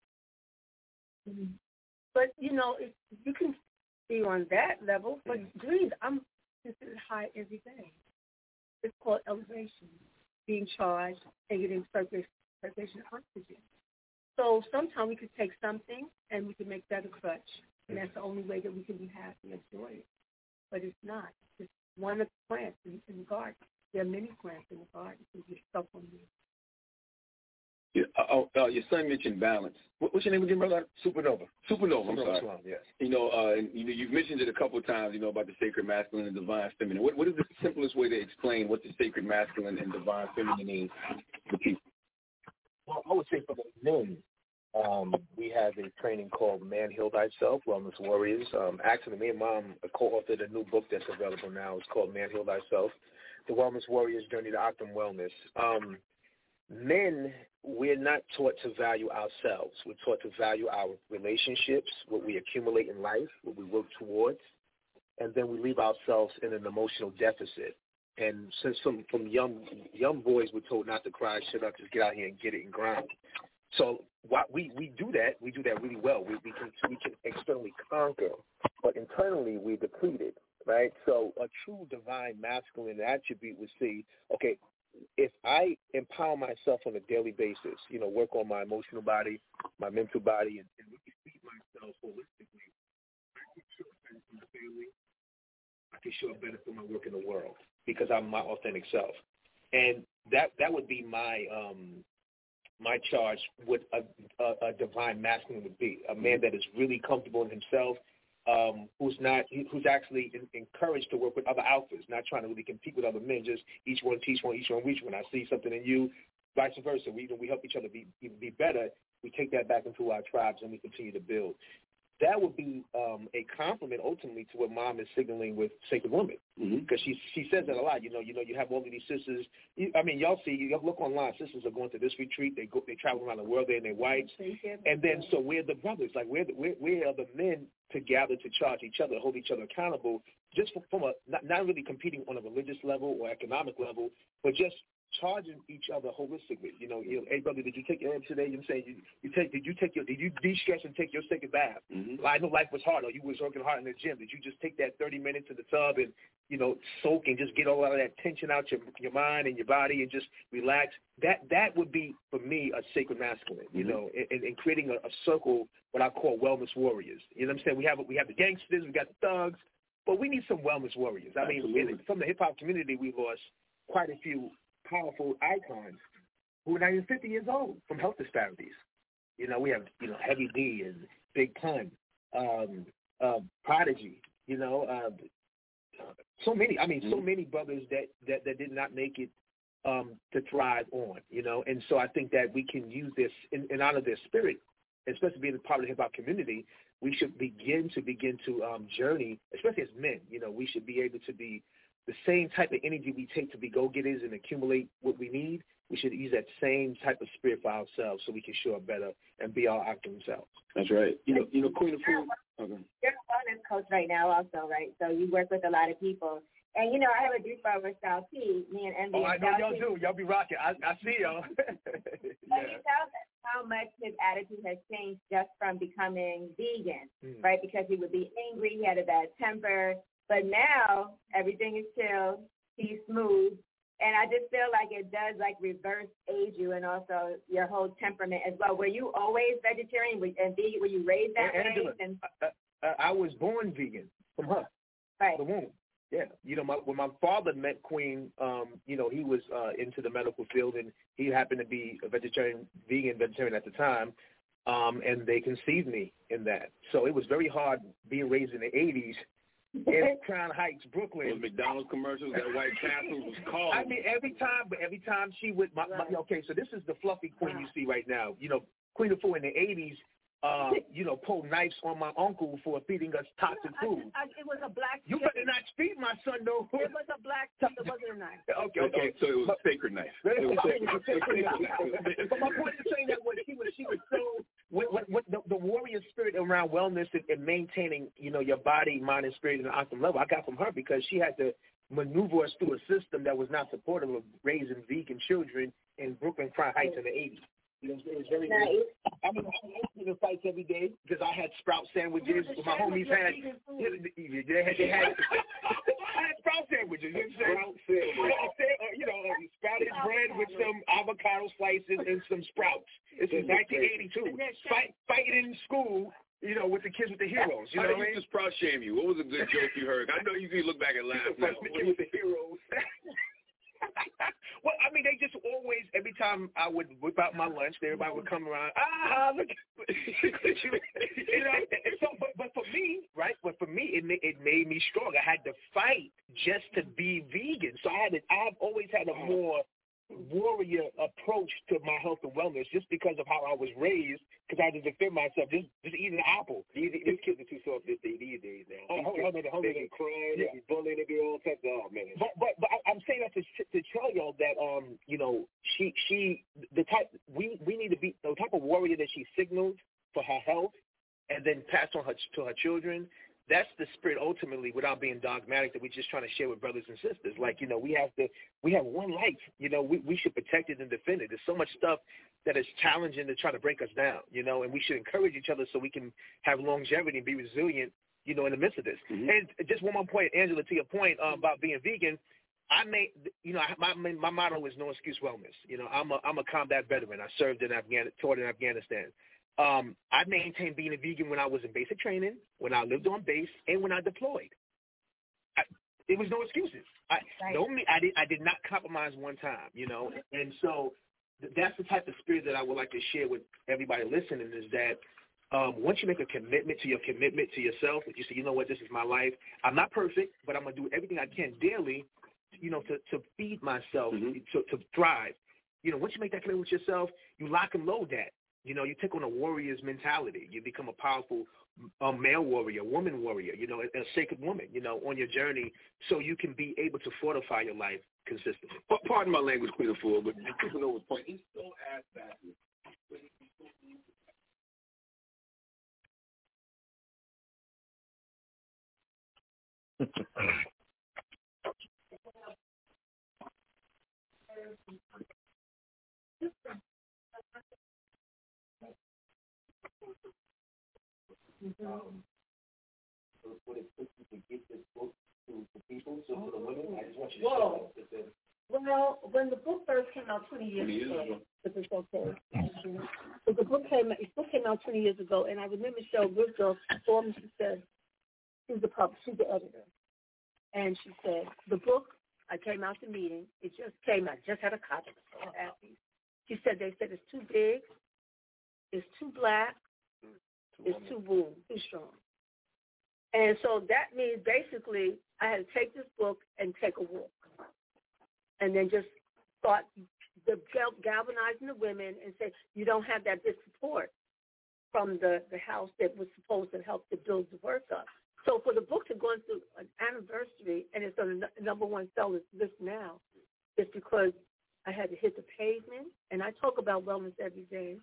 inside. But, you know, you can be on that level, but green, I'm considered high every day. It's called elevation, being charged and getting circulation of oxygen. So sometimes we could take something and we can make that a crutch. And that's the only way that we can be happy and joyous. But it's not. It's one of the plants in the garden. There are many plants in the garden. You get stuff on them. Your son mentioned balance. What's your name again, brother? Supernova. I'm sorry. Yes. You know, you've mentioned it a couple of times, you know, about the sacred masculine and divine feminine. What is the simplest way to explain what the sacred masculine and divine feminine means to people? Well, I would say for the men, we have a training called Man Heal Thyself, Wellness Warriors. Actually, me and Mom co-authored a new book that's available now. It's called Man Heal Thyself, The Wellness Warriors Journey to Optimum Wellness. Men, we're not taught to value ourselves. We're taught to value our relationships, what we accumulate in life, what we work towards, and then we leave ourselves in an emotional deficit. And since from young boys, we're told not to cry, shut up, just get out here and get it and grind. So we do that really well. We can externally conquer, but internally we're depleted, right? So a true divine masculine attribute would see, okay, if I empower myself on a daily basis, you know, work on my emotional body, my mental body, and feed myself holistically, I can show up better for my family. I can show up better for my work in the world because I'm my authentic self. And that would be my my charge, what a divine masculine would be, a man that is really comfortable in himself, who's actually encouraged to work with other alphas, not trying to really compete with other men, just each one teach one, each one reach one. I see something in you, vice versa. We help each other be better. We take that back into our tribes and we continue to build. That would be a compliment ultimately to what Mom is signaling with Sacred Woman, because she says that a lot. You know, you have all of these sisters. Y'all look online. Sisters are going to this retreat. They travel around the world. They're in their whites, and then so we're the brothers. Like we're the men to gather to charge each other, hold each other accountable, just from a not really competing on a religious level or economic level, but just charging each other holistically. You know, hey brother, did you take your herbs today? I'm saying did you de-stress and take your second bath? I know life was hard, or you was working hard in the gym. Did you just take that 30 minutes in the tub and, you know, soak and just get all of that tension out your mind and your body and just relax? That would be for me a sacred masculine. You know, and creating a circle, what I call wellness warriors. You know what I'm saying? We have the gangsters, we got the thugs, but we need some wellness warriors. I mean, from the hip hop community, we lost quite a few powerful icons who are not even 50 years old from health disparities. You know, we have, you know, Heavy D and Big Pun, Prodigy, you know, so many brothers that did not make it to thrive on, you know. And so I think that we can use this in honor of their spirit, especially being a part of the hip-hop community. We should begin to journey, especially as men. You know, we should be able to be the same type of energy we take to be go-getters and accumulate what we need. We should use that same type of spirit for ourselves so we can show up better and be our optimum selves. That's right. You know, Queen of Food. Okay. You're a wellness coach right now also, right? So you work with a lot of people. And, you know, I have a beef bar with Styles P, me and Envy. Oh, I know y'all do. Y'all be rocking. I see y'all. But you tell us how much his attitude has changed just from becoming vegan, right? Because he would be angry, he had a bad temper. But now everything is chill, he's smooth. And I just feel like it does, like, reverse age you and also your whole temperament as well. Were you always vegetarian and vegan? Were you raised that Angela, way? I was born vegan from her, right. The womb. Yeah. You know, when my father met Queen, you know, he was into the medical field, and he happened to be a vegetarian at the time, and they conceived me in that. So it was very hard being raised in the 80s. In Crown Heights, Brooklyn. Those McDonald's commercials, that White Castle was called. I mean, every time she would, okay, so this is the fluffy queen you see right now. You know, Queen of Four in the 80s, you know, pulled knives on my uncle for feeding us toxic food. It was a black. You better not feed my son, no. It was a black. It wasn't a knife. Okay. So it was a sacred knife. But my point is saying that she was so what the warrior spirit around wellness and maintaining, you know, your body, mind, and spirit at an optimal level. I got from her because she had to maneuver us through a system that was not supportive of raising vegan children in Brooklyn, Crown Heights in the 80s. You know, it was very nice. I mean, I was in fights every day because I had Sprout sandwiches. My homies had. They had Sprout sandwiches. You know, sprouted bread with some avocado slices and some Sprouts. This is 1982. Fighting in school. You know, with the kids with the heroes. You know what I mean? How did you Sprout shame you? What was a good joke you heard? I know you can look back and laugh now. With the heroes. Well, I mean, they just always, every time I would whip out my lunch, everybody would come around, look. You know, so, but for me, right, it made me strong. I had to fight just to be vegan. So I've always had a more warrior approach to my health and wellness just because of how I was raised, because I had to defend myself, just eating an apple. These kids are too soft these days now. They be crying, they be bullying, they be all types of, man. But I'm saying that to tell y'all that, you know, we need to be the type of warrior that she signaled for her health and then passed on to her children. That's the spirit ultimately, without being dogmatic, that we're just trying to share with brothers and sisters. Like, you know, we have one life. You know, we should protect it and defend it. There's so much stuff that is challenging to try to break us down, you know, and we should encourage each other so we can have longevity and be resilient, you know, in the midst of this. Mm-hmm. And just one more point, Angela, to your point about being vegan, my motto is no excuse wellness. You know, I'm a combat veteran. I served taught in Afghanistan. I maintained being a vegan when I was in basic training, when I lived on base, and when I deployed. It was no excuses. I did not compromise one time, you know. And so that's the type of spirit that I would like to share with everybody listening, is that once you make a commitment to yourself, that you say, you know what, this is my life. I'm not perfect, but I'm going to do everything I can daily, you know, to feed myself, to thrive. You know, once you make that commitment with yourself, you lock and load that. You know, you take on a warrior's mentality. You become a powerful male warrior, woman warrior, you know, a sacred woman, you know, on your journey, so you can be able to fortify your life consistently. Pardon my language, Queen of Four, but people know his point. He's so ass backwards. Would it put you to get this book to people, so for the women? I just want you to show us. Well, when the book first came out 20 years ago, if it's okay. But the book came out 20 years ago, and I remember Michelle Woodruff told me, she said, she's the editor, and she said, the book, I came out the meeting. It just came out. Just had a copy. So happy. She said, they said it's too big, it's too black, it's too warm, too strong. And so that means basically I had to take this book and take a walk. And then just start galvanizing the women and say, you don't have that big support from the house that was supposed to help to build the work up. So for the book to go into an anniversary and it's on the number one seller list now, it's because I had to hit the pavement, and I talk about wellness every day,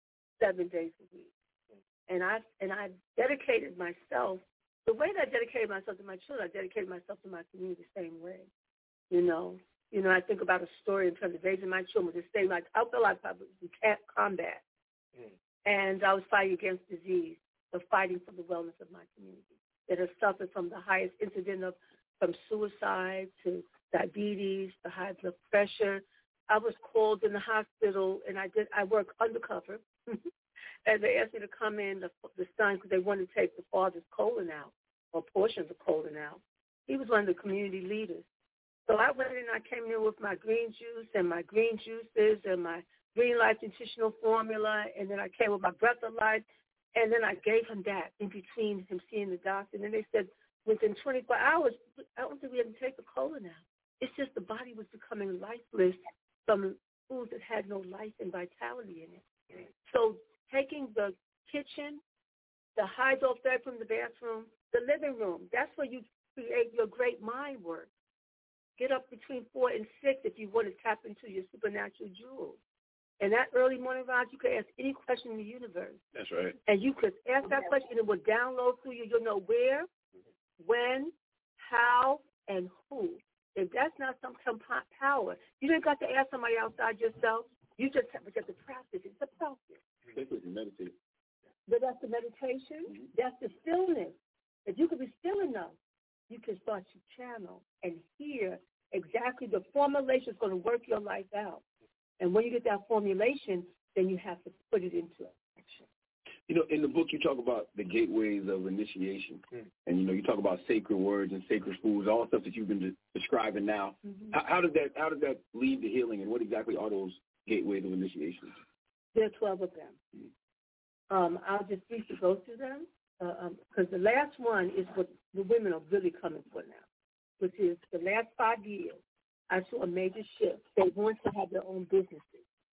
7 days a week. And I dedicated myself, the way that I dedicated myself to my children, I dedicated myself to my community the same way. You know, I think about a story in terms of raising my children the same, like I feel like I was in combat. And I was fighting against disease, but fighting for the wellness of my community that has suffered from the highest incident of from suicide to diabetes, the high blood pressure. I was called in the hospital, and I work undercover, and they asked me to come in the son because they wanted to take the father's colon out, or portions of colon out. He was one of the community leaders. So I went in and I came in with my green juice and my green juices and my Green Life nutritional formula, and then I came with my Breath of Life, and then I gave him that in between him seeing the doctor. And then they said within 24 hours, I don't think we had to take the colon out. It's just the body was becoming lifeless from foods that had no life and vitality in it. So taking the kitchen, the hydrotherapy from the bathroom, the living room, that's where you create your great mind work. Get up between 4 and 6 if you want to tap into your supernatural jewels. And that early morning rise, you could ask any question in the universe. That's right. And you could ask that question, and it will download through you. You'll know where, when, how, and who. If that's not some power, you don't got to ask somebody outside yourself. You just have to practice. It's a process. Meditate. But that's the meditation. That's the stillness. If you can be still enough, you can start to channel and hear exactly the formulation is going to work your life out. And when you get that formulation, then you have to put it into action. You know, in the book you talk about the gateways of initiation, and you talk about sacred words and sacred foods, all stuff that you've been describing now. How does that lead to healing, and what exactly are those gateways of initiation? There are 12 of them. I'll just briefly go through them because the last one is what the women are really coming for now, which is the last 5 years. I saw a major shift. They want to have their own businesses.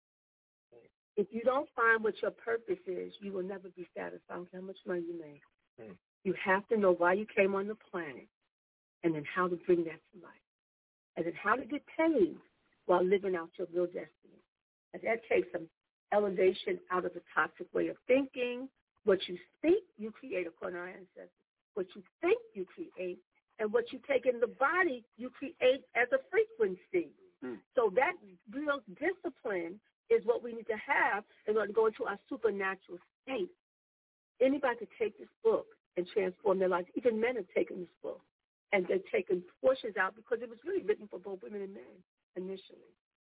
If you don't find what your purpose is, you will never be satisfied with how much money you make. You have to know why you came on the planet and then how to bring that to life. And then how to get paid while living out your real destiny. And that takes some elevation out of the toxic way of thinking. What you think, you create according to our ancestors. What you think, you create. And what you take in the body, you create as a frequency. So that real discipline is what we need to have in order to go into our supernatural state. Anybody could take this book and transform their lives. Even men have taken this book, and they've taken portions out because it was really written for both women and men initially.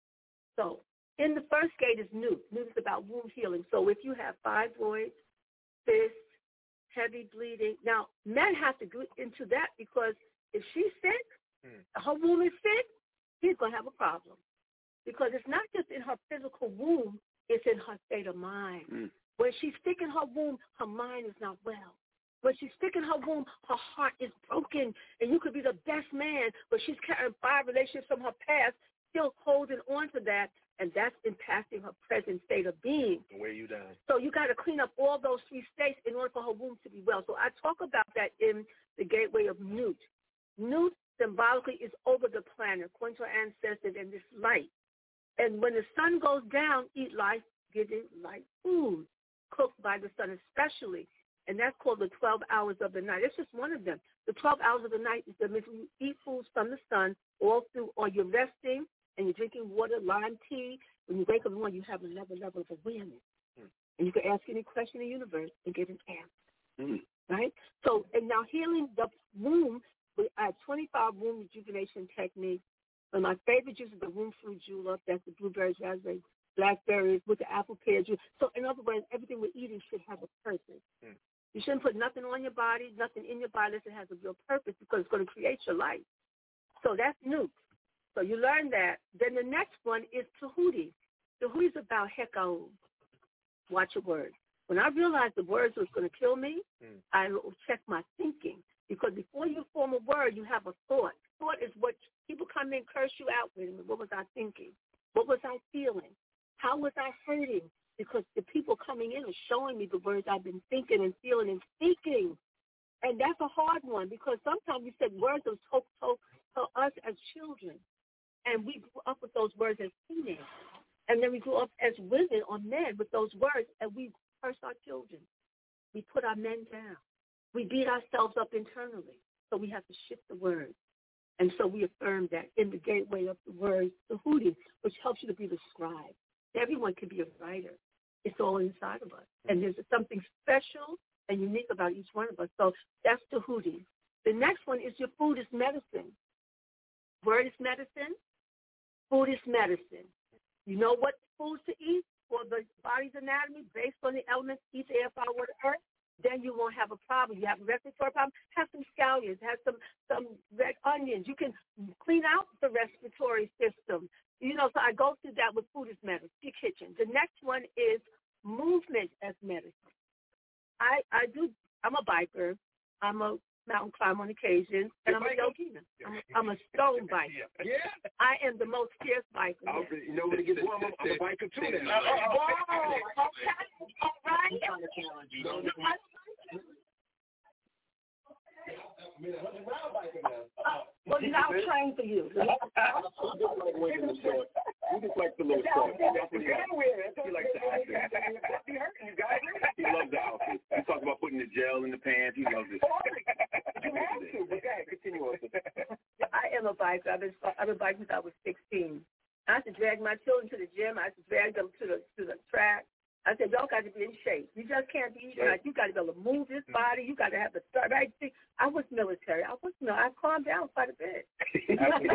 So in the first gate is Nut. Nut is about womb healing. So if you have fibroids, cysts, heavy bleeding. Now, men have to go into that because if she's sick, her womb is sick, he's going to have a problem. Because it's not just in her physical womb, it's in her state of mind. When she's sick in her womb, her mind is not well. When she's sick in her womb, her heart is broken. And you could be the best man, but she's carrying 5 relationships from her past, still holding on to that, and that's impacting her present state of being. Wear you down. So you got to clean up all those 3 states in order for her womb to be well. So I talk about that in the gateway of Nut. Nut symbolically is over the planet, according to our ancestors, and this light. And when the sun goes down, eat life-giving light food, cooked by the sun especially. And that's called the 12 hours of the night. It's just one of them. The 12 hours of the night is the when you eat foods from the sun all through, or you're resting and you're drinking water, lime tea. When you wake up in the morning, you have another level of awareness. And you can ask any question in the universe and get an answer. Right? So, and now healing the womb, I have 25 womb rejuvenation techniques. And my favorite juice is the womb fruit julep. That's the blueberries, raspberries, blackberries with the apple pear juice. So in other words, everything we're eating should have a purpose. You shouldn't put nothing on your body, nothing in your body unless it has a real purpose, because it's going to create your life. So that's Nut. So you learn that. Then the next one is Tahuti. Tahuti is about hekaum. Watch your words. When I realized the words was going to kill me, I will check my thinking. Because before you form a word, you have a thought. Thought is what people come in, curse you out with. What was I thinking? What was I feeling? How was I hurting? Because the people coming in are showing me the words I've been thinking and feeling and speaking. And that's a hard one because sometimes we said words of told us as children. And we grew up with those words as teenagers. And then we grew up as women or men with those words, and we curse our children. We put our men down. We beat ourselves up internally. So we have to shift the words. And so we affirm that in the gateway of the words, Tahuti, which helps you to be the scribe. Everyone can be a writer. It's all inside of us. And there's something special and unique about each one of us. So that's Tahuti. The next one is your food is medicine. Word is medicine. Food is medicine. You know what foods to eat for the body's anatomy based on the elements, each air, fire, water, earth? Then you won't have a problem. You have a respiratory problem, have some scallions, have some red onions. You can clean out the respiratory system. You know, so I go through that with food as medicine, your kitchen. The next one is movement as medicine. I'm a biker. I'm a mountain climber on occasion, and I'm a yogina. I'm a stone biker. Yeah. I am the most fierce biker. You know when it gets warm, I'm a biker too. Okay. All right. Well, you know, I'll train for you. We just like the little stuff. He likes the outfit. He loves the outfit. He talks about putting the gel in the pants. He loves it. You have to, but continue on. I am a biker. I've been biking since I was 16. I used to drag my children to the gym. I used to drag them to the track. I said, y'all got to be in shape. You just can't be eating like you got to be able to move this body. You got to have the right thing. I was military. I calmed down quite a bit. I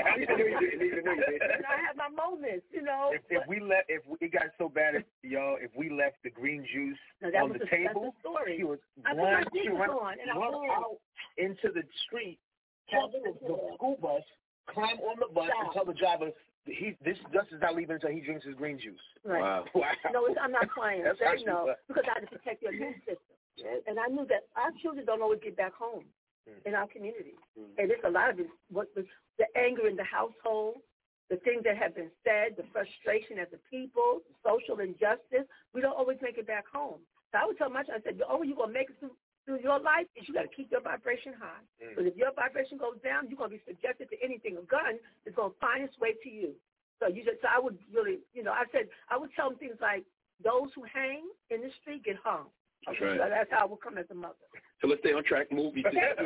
have my moments, you know. If it got so bad, if we left the green juice on the table, she was run out into the street, catch the school bus, climb on the bus, and tell the driver, this is not leaving until he drinks his green juice. Right. Wow. No, I'm not playing. They know because I had to protect your immune system. And I knew that our children don't always get back home in our community. And there's a lot of it, the anger in the household, the things that have been said, the frustration as a people, social injustice. We don't always make it back home. So I would tell my child, I said, the only way you're going to make it through your life is you got to keep your vibration high. Because if your vibration goes down, you're going to be subjected to anything. A gun is going to find its way to you. So I would really, I would tell them things like, those who hang in the street get hung. That's right. So that's how I would come as a mother. So let's stay on track. Movie.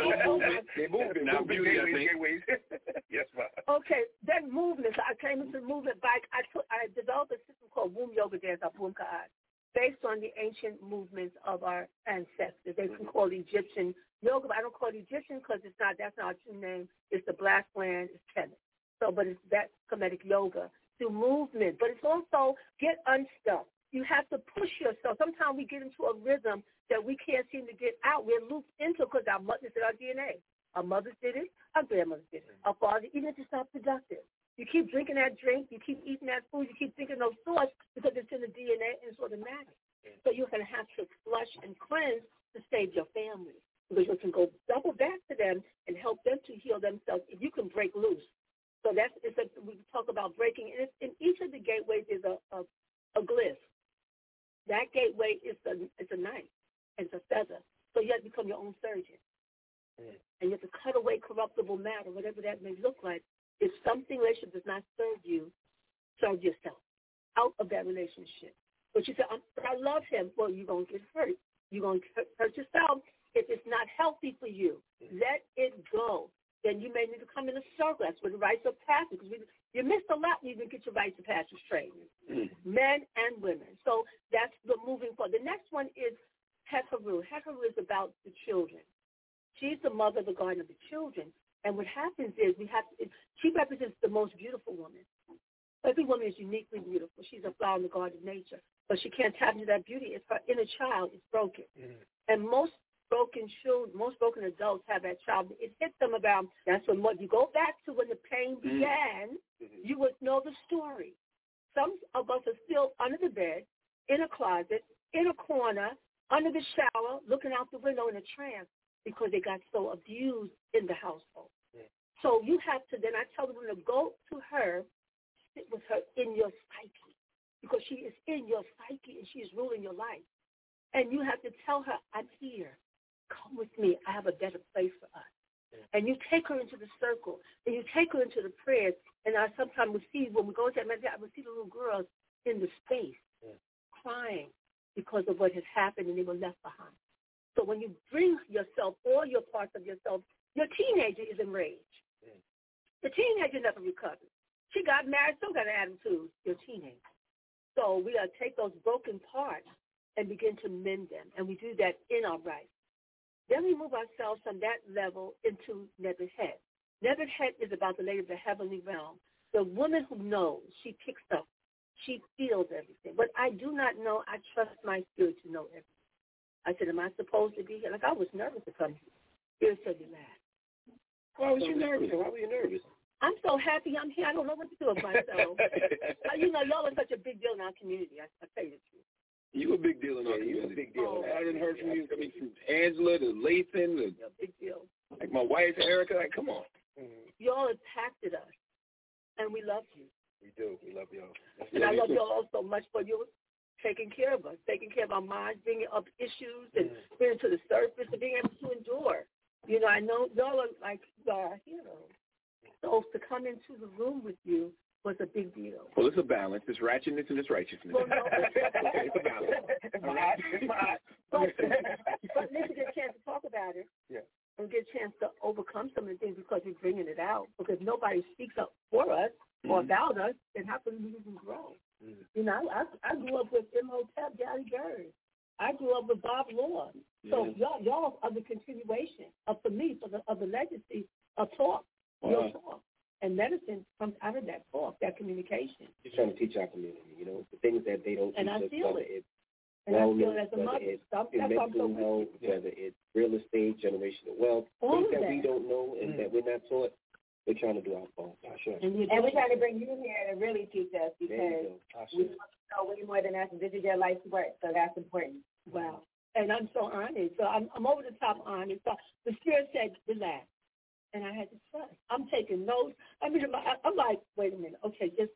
Now beauty, I think. Yes, ma'am. Okay, then movement. So I came into the movement bike. I developed a system called Womb Yoga Dance, Womb Ka'ad, based on the ancient movements of our ancestors. They can call it Egyptian yoga, but I don't call it Egyptian because that's not our true name. It's the black land, it's Kemet. So, but it's that Kemetic yoga through movement. But it's also get unstuck. You have to push yourself. Sometimes we get into a rhythm that we can't seem to get out. We're looped into because our mothers did our DNA. Our mothers did it. Our grandmothers did it. Our fathers, even if it's not productive. You keep drinking that drink. You keep eating that food. You keep thinking those thoughts because it's in the DNA and it's automatic. So you're going to have to flush and cleanse to save your family because you can go double back to them and help them to heal themselves if you can break loose. So we talk about breaking. And in each of the gateways is a glyph. That gateway is a knife. It's a feather. So you have to become your own surgeon. And you have to cut away corruptible matter, whatever that may look like. If something relationship does not serve you, serve yourself out of that relationship. But you say, I love him. Well, you're going to get hurt. You're going to hurt yourself if it's not healthy for you. Let it go. Then you may need to come in a circle. That's where the rites of passage. Because you missed a lot when you didn't get your rites of passage training. Men and women. So that's the moving forward. The next one is Heteru. Heteru is about the children. She's the mother of the garden of the children. And what happens is she represents the most beautiful woman. Every woman is uniquely beautiful. She's a flower in the garden of nature. But she can't tap into that beauty. It's her inner child is broken. And most broken children, most broken adults have that child. It hits them about, that's when you go back to when the pain began, you would know the story. Some of us are still under the bed, in a closet, in a corner, under the shower, looking out the window in a trance because they got so abused in the household. So you have to, then I tell them to go to her, sit with her in your psyche, because she is in your psyche and she is ruling your life. And you have to tell her, I'm here. Come with me. I have a better place for us. And you take her into the circle, and you take her into the prayers. And I sometimes will see, when we go to that meditation, I will see the little girls in the space crying because of what has happened and they were left behind. So when you bring yourself, all your parts of yourself, your teenager is enraged. The teenager never recovered. She got married, still got an attitude, your teenager. So we got to take those broken parts and begin to mend them. And we do that in our right. Then we move ourselves from that level into Nebuchadnezzar. Nebuchadnezzar is about the lady of the heavenly realm. The woman who knows, she picks up, she feels everything. What I do not know, I trust my spirit to know everything. I said, am I supposed to be here? Like, I was nervous to come here. Spirit said, relax. Why was you nervous? Why were you nervous? I'm so happy I'm here. I don't know what to do with myself. Y'all are such a big deal in our community. I tell you the truth. You a big deal in our community. Big deal. I didn't heard from you. I mean, from Angela to Lathan to big deal. Like my wife Erica. Like, come on. Y'all impacted us, and we love you. We do. We love y'all. And I love y'all so much for you taking care of us, taking care of our minds, bringing up issues and bringing to the surface and being able to endure. I know y'all are like our heroes. So to come into the room with you was a big deal. Well, it's a balance. It's ratchetness and it's righteousness. Well, no, it's a balance. But at least we get a chance to talk about it. Yeah. And get a chance to overcome some of the things because we're bringing it out. Because nobody speaks up for us or about us, then how can we even grow? I grew up with Imhotep, Gary Bird. I grew up with Bob Law. So y'all are the continuation of, for me, of the legacy of talk. Real talk. And medicine comes out of that talk, that communication. Just trying to teach our community, the things that they don't teach us. And I feel it. And I feel it as a mother. That's mental health, whether it's real estate, generational wealth, things that we don't know and that we're not taught. We're trying to do our part. Sure. And we're trying to bring you here to really teach us because we know way more than us. This is your life's work, so that's important. Wow. And I'm so honored. So I'm over the top honored. So the Spirit said, relax. And I had to trust. I'm taking notes. I mean, I'm like, wait a minute. Okay, just,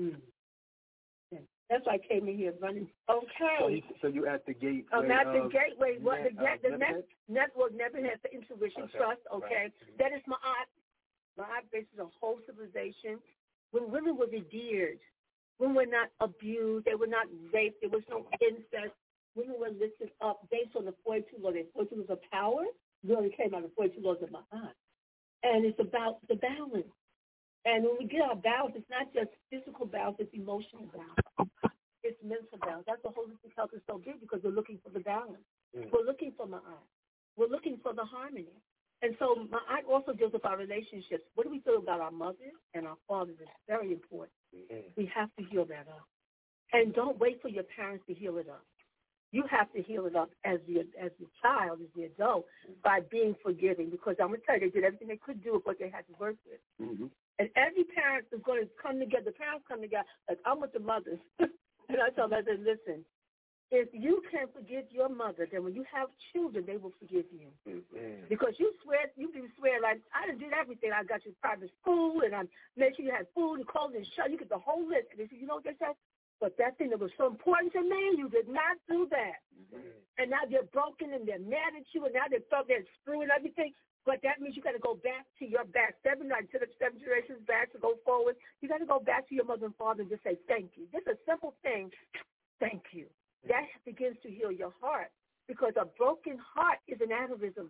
That's why I came in here running. Okay. So you at the gate? I'm at the gateway. The next network never has the intuition trust. Okay, right. That is my art. My art bases a whole civilization. When women were revered, women were not abused, they were not raped, there was no incest. Women were lifted up based on the 42 laws. The 42 laws of power really came out of the 42 laws of my art. And it's about the balance. And when we get our balance, it's not just physical balance, it's emotional balance. It's mental balance. That's why holistic health is so big because we're looking for the balance. We're looking for my art. We're looking for the harmony. And so my art also deals with our relationships. What do we feel about our mothers and our fathers is very important. We have to heal that up. And don't wait for your parents to heal it up. You have to heal it up as the child, as the adult, by being forgiving. Because I'm going to tell you, they did everything they could do with what they had to work with. And every parent is going to come together. The parents come together. Like, I'm with the mothers. And I tell them, listen, if you can forgive your mother, then when you have children, they will forgive you. Because you can swear like, I done did everything. I got you private school, and I made sure you had food and clothes and shelter. You get the whole list. And they say, you know what they said? But that thing that was so important to me, you did not do that. And now they're broken and they're mad at you, and now they're screwing everything. But that means you got to go back to your back, seven generations back to go forward. You got to go back to your mother and father and just say thank you. Just a simple thing, thank you. That begins to heal your heart because a broken heart is an aneurysm.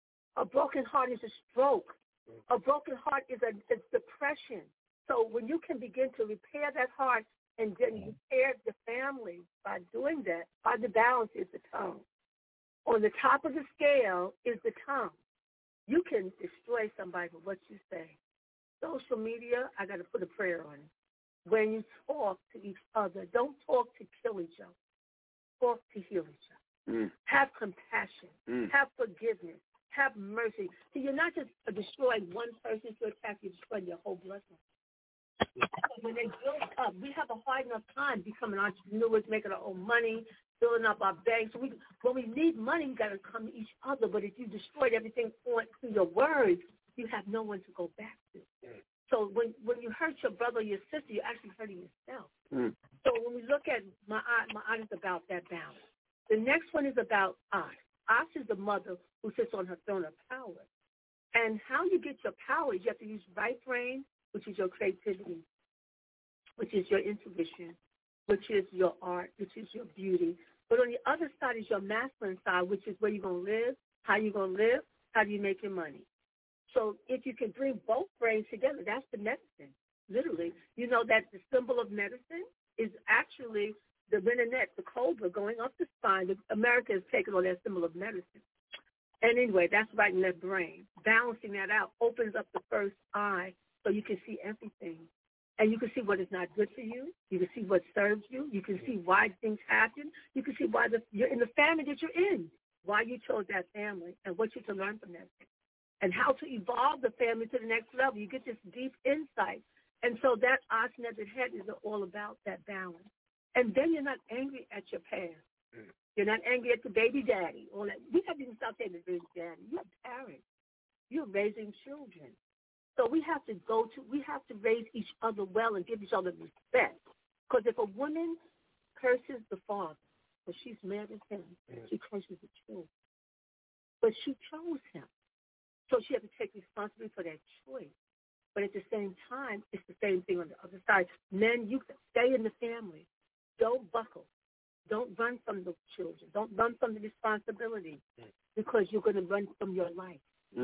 A broken heart is a stroke. A broken heart is depression. So when you can begin to repair that heart and then repair the family by doing that, by the balance is the tongue. On the top of the scale is the tongue. You can destroy somebody with what you say. Social media, I got to put a prayer on it. When you talk to each other, don't talk to kill each other. Talk to heal each other. Have compassion. Have forgiveness. Have mercy. See, you're not just destroying one person to attack, you're destroying your whole bloodline. When they build up, we have a hard enough time becoming entrepreneurs, making our own money, building up our banks. When we need money, we got to come to each other. But if you destroyed everything through your words, you have no one to go back to. So when you hurt your brother or your sister, you're actually hurting yourself. So when we look at my aunt is about that balance. The next one is about As. As is the mother who sits on her throne of power. And how you get your power is you have to use right brain, which is your creativity, which is your intuition, which is your art, which is your beauty. But on the other side is your masculine side, which is where you're going to live, how you're going to live, how do you make your money. So if you can bring both brains together, that's the medicine, literally. You know that the symbol of medicine is actually the rennet, the cobra going up the spine. America has taken on that symbol of medicine. And anyway, that's right in that brain. Balancing that out opens up the first eye so you can see everything. And you can see what is not good for you. You can see what serves you. You can see why things happen. You can see why you're in the family that you're in, why you chose that family, and what you can learn from that family, and how to evolve the family to the next level. You get this deep insight. And so that Ashenetet head is all about that balance. And then you're not angry at your past. You're not angry at the baby daddy. All that. We haven't even stopped saying the baby daddy. You're a parent. You're raising children. So we have to raise each other well and give each other respect. Because if a woman curses the father, or she's mad at him, she curses the children. But she chose him. So she has to take responsibility for that choice. But at the same time, it's the same thing on the other side. Men, you stay in the family. Don't buckle. Don't run from the children. Don't run from the responsibility because you're going to run from your life.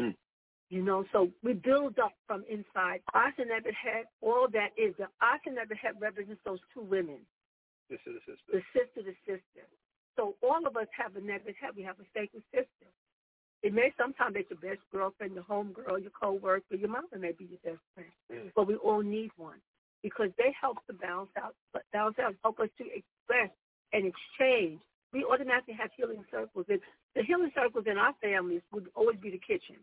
You know, so we build up from inside. Ashenetet head, all that is. The Ashenetet head represents those two women. The sister. The sister. So all of us have a Netet head. We have a sacred sister. It may sometimes be your best girlfriend, your home girl, your co-worker, your mother may be your best friend. But we all need one because they help to balance out, help us to express and exchange. We automatically have healing circles. And the healing circles in our families would always be the kitchen.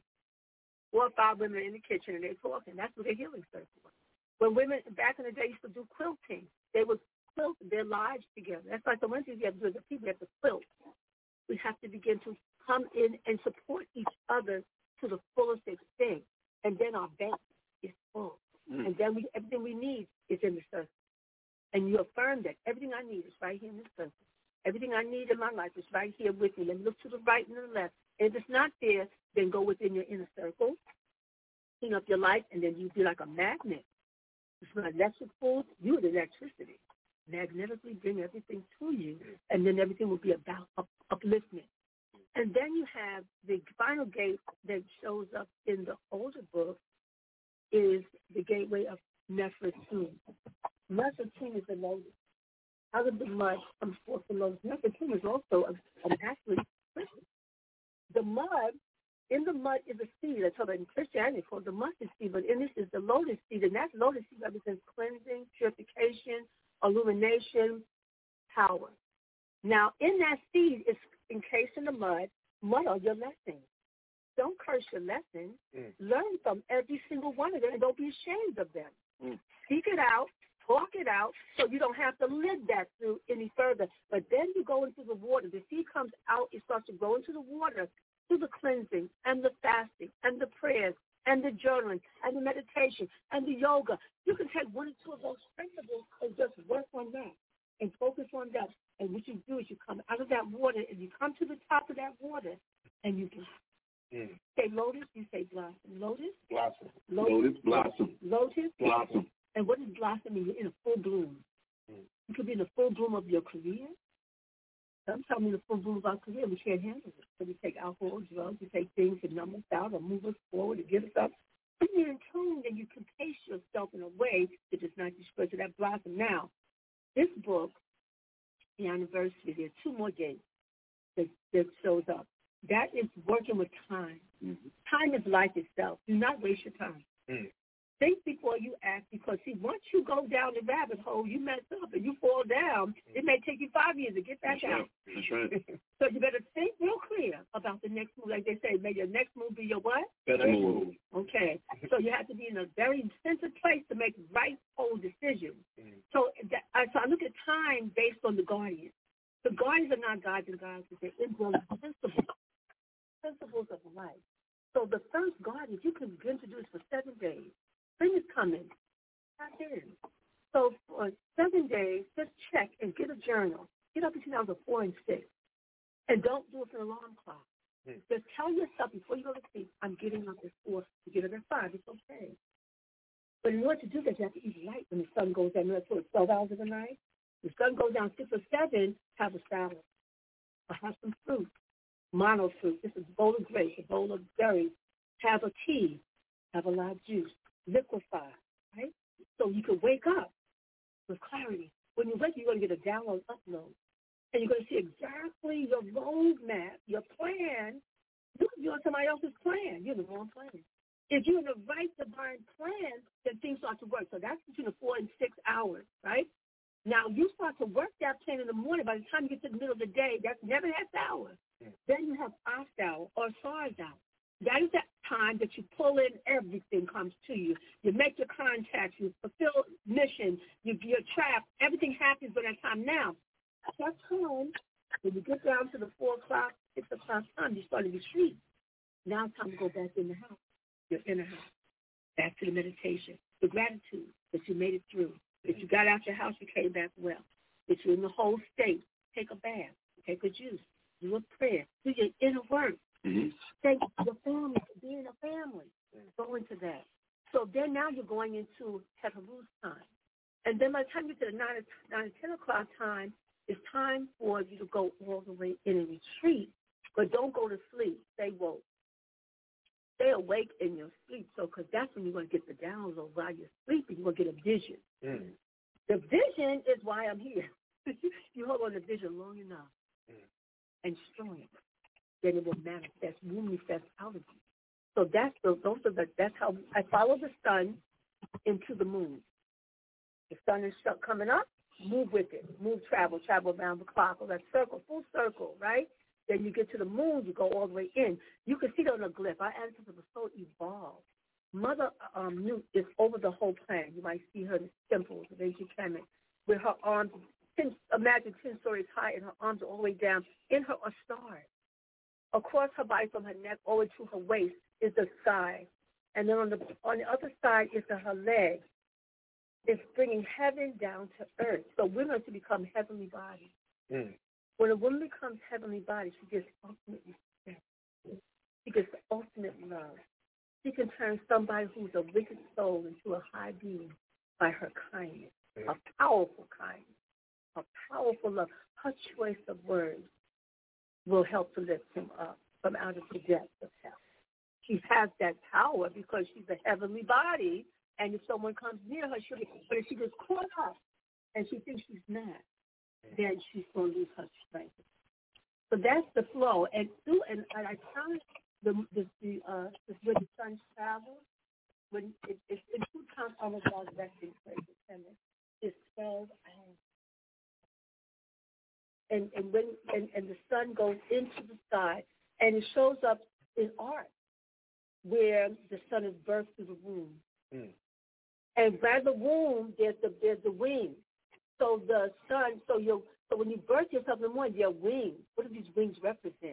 4 or 5 women in the kitchen and they're talking. That's what their healing circle was. When women back in the day used to do quilting, they would quilt their lives together. That's like the one thing you have to do as a people, you have to quilt. We have to begin to come in and support each other to the fullest extent. And then our bank is full. And then everything we need is in the circle. And you affirm that everything I need is right here in the circle. Everything I need in my life is right here with me. Let me look to the right and the left. And if it's not there, then go within your inner circle, clean up your life, and then you be like a magnet. It's not electric food, you're the electricity. Magnetically bring everything to you, and then everything will be about upliftment. And then you have the final gate that shows up in the older book is the gateway of Nefertum. Nefertum is the lotus. Out of the mud comes forth the lotus. Nefertum is also an actually Christian. The mud, in the mud is a seed. That's what in Christianity called the mustard seed, but in this is the lotus seed, and that lotus seed represents cleansing, purification, illumination, power. Now, in that seed is encased in the mud are your lessons. Don't curse your lessons. Learn from every single one of them, and don't be ashamed of them. Speak it out. Talk it out so you don't have to live that through any further. But then you go into the water. The seed comes out. It starts to go into the water through the cleansing and the fasting and the prayers and the journaling and the meditation and the yoga. You can take 1 or 2 of those principles and just work on that and focus on that. And what you do is you come out of that water and you come to the top of that water and you can say lotus, you say blossom. Lotus, blossom. Lotus, blossom. Lotus, blossom. And what is blossoming? You're in a full bloom. You could be in the full bloom of your career. Sometimes in the full bloom of our career, we can't handle it. So we take alcohol, drugs, we take things to numb us out or move us forward or give us up. When you're in tune, then you can pace yourself in a way that does not destroy to that blossom. Now, this book, the anniversary, there are 2 more gates that shows up. That is working with time. Time is life itself. Do not waste your time. Think before you act, because, see, once you go down the rabbit hole, you mess up and you fall down. It may take you 5 years to get back out. That's right. So you better think real clear about the next move. Like they say, may your next move be your what? Best move. Okay. So you have to be in a very sensitive place to make right whole decisions. So I look at time based on the guardians. The guardians are not gods and gods. They're indwelling principles of life. So the first guardians, you can begin to do this for 7 days. Spring is coming. Tap in. So for 7 days, just check and get a journal. Get up between hours of 4 and 6. And don't do it for an alarm clock. Just tell yourself before you go to sleep, I'm getting up at 4 to get up at 5. It's okay. But in order to do that, you have to eat light when the sun goes down. That's what, 12 hours of the night? The sun goes down 6 or 7, have a salad. Or have some fruit. Mono fruit. This is a bowl of grapes, a bowl of berries. Have a tea. Have a lot of juice. Liquefy, right? So you can wake up with clarity. When you wake, you're going to get a download upload. And you're going to see exactly your roadmap, your plan. You're on somebody else's plan. You're in the wrong plan. If you're in the right divine plan, then things start to work. So that's between the 4 and 6 hours, right? Now, you start to work that plan in the morning. By the time you get to the middle of the day, that's never that hour. Then you have off hour or SARS hour. That is that time that you pull in, everything comes to you. You make your contacts, you fulfill mission, you're trapped, everything happens during that time. Now, at that time, when you get down to the 4 o'clock, 6 o'clock time, you start to retreat. Now it's time to go back in the house, your inner house, back to the meditation, the gratitude that you made it through. If you got out your house, you came back well. If you're in the whole state, take a bath, take a juice, do a prayer, do your inner work. Thank your family for being a family. Go into that. So then now you're going into Heteru's time. And then by the time you get to the 9 or 10 o'clock time, it's time for you to go all the way in and retreat. But don't go to sleep. Stay woke. Stay awake in your sleep. So because that's when you're going to get the download. While you're sleeping, you're going to get a vision. The vision is why I'm here. You hold on to vision long enough and strong enough. Then it will manifest out of you. So that's how I follow the sun into the moon. The sun is coming up, move with it. Travel around the clock, or that circle, full circle, right? Then you get to the moon, you go all the way in. You can see it on a glyph. Our ancestors were so evolved. Mother Nut is over the whole planet. You might see her in the temples of ancient Kemet, with her arms, imagine 10 stories high, and her arms are all the way down. In her are stars. Across her body, from her neck over to her waist, is the sky. And then on the other side is her leg. It's bringing heaven down to earth. So women are to become heavenly bodies. When a woman becomes heavenly body, she gets ultimate respect. She gets the ultimate love. She can turn somebody who's a wicked soul into a high being by her kindness, a powerful kindness, a powerful love. Her choice of words will help to lift him up from out of the depths of hell. She has that power because she's a heavenly body, and if someone comes near her, but if she gets caught up and she thinks she's not, then she's going to lose her strength. So that's the flow. And I count where the sun travels, when it's in 2 times almost all the resting places, it's 12 hours. And the sun goes into the sky, and it shows up in art where the sun is birthed through the womb. And by the womb, there's the wings. So the sun, so when you birth yourself in the morning, there are wings. What do these wings represent?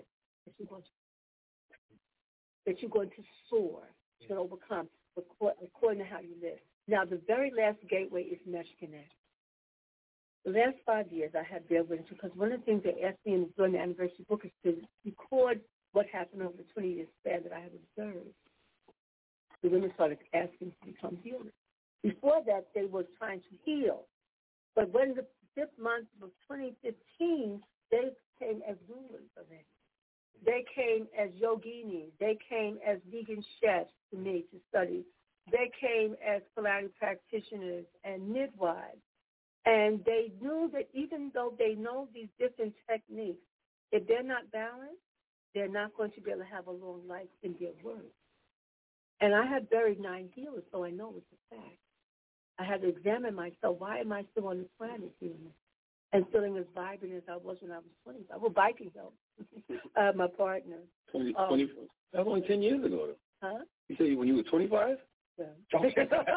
That you're going to soar, you're going to overcome, according to how you live. Now, the very last gateway is Meshkineh. The last 5 years I have there with you, because one of the things they asked me during the anniversary book is to record what happened over the 20-year span that I have observed. The women started asking to become healers. Before that, they were trying to heal. But when the 5th month of 2015, they came as rulers of it. They came as yoginis. They came as vegan chefs to me to study. They came as polarity practitioners and midwives. And they knew that even though they know these different techniques, if they're not balanced, they're not going to be able to have a long life in their work. And I had buried 9 healers, so I know it's a fact. I had to examine myself. Why am I still on this planet healing and feeling as vibrant as I was when I was 25? Well, biking helped. My partner. 20, that was only 10 years ago. Huh? You said when you were 25? Yeah. It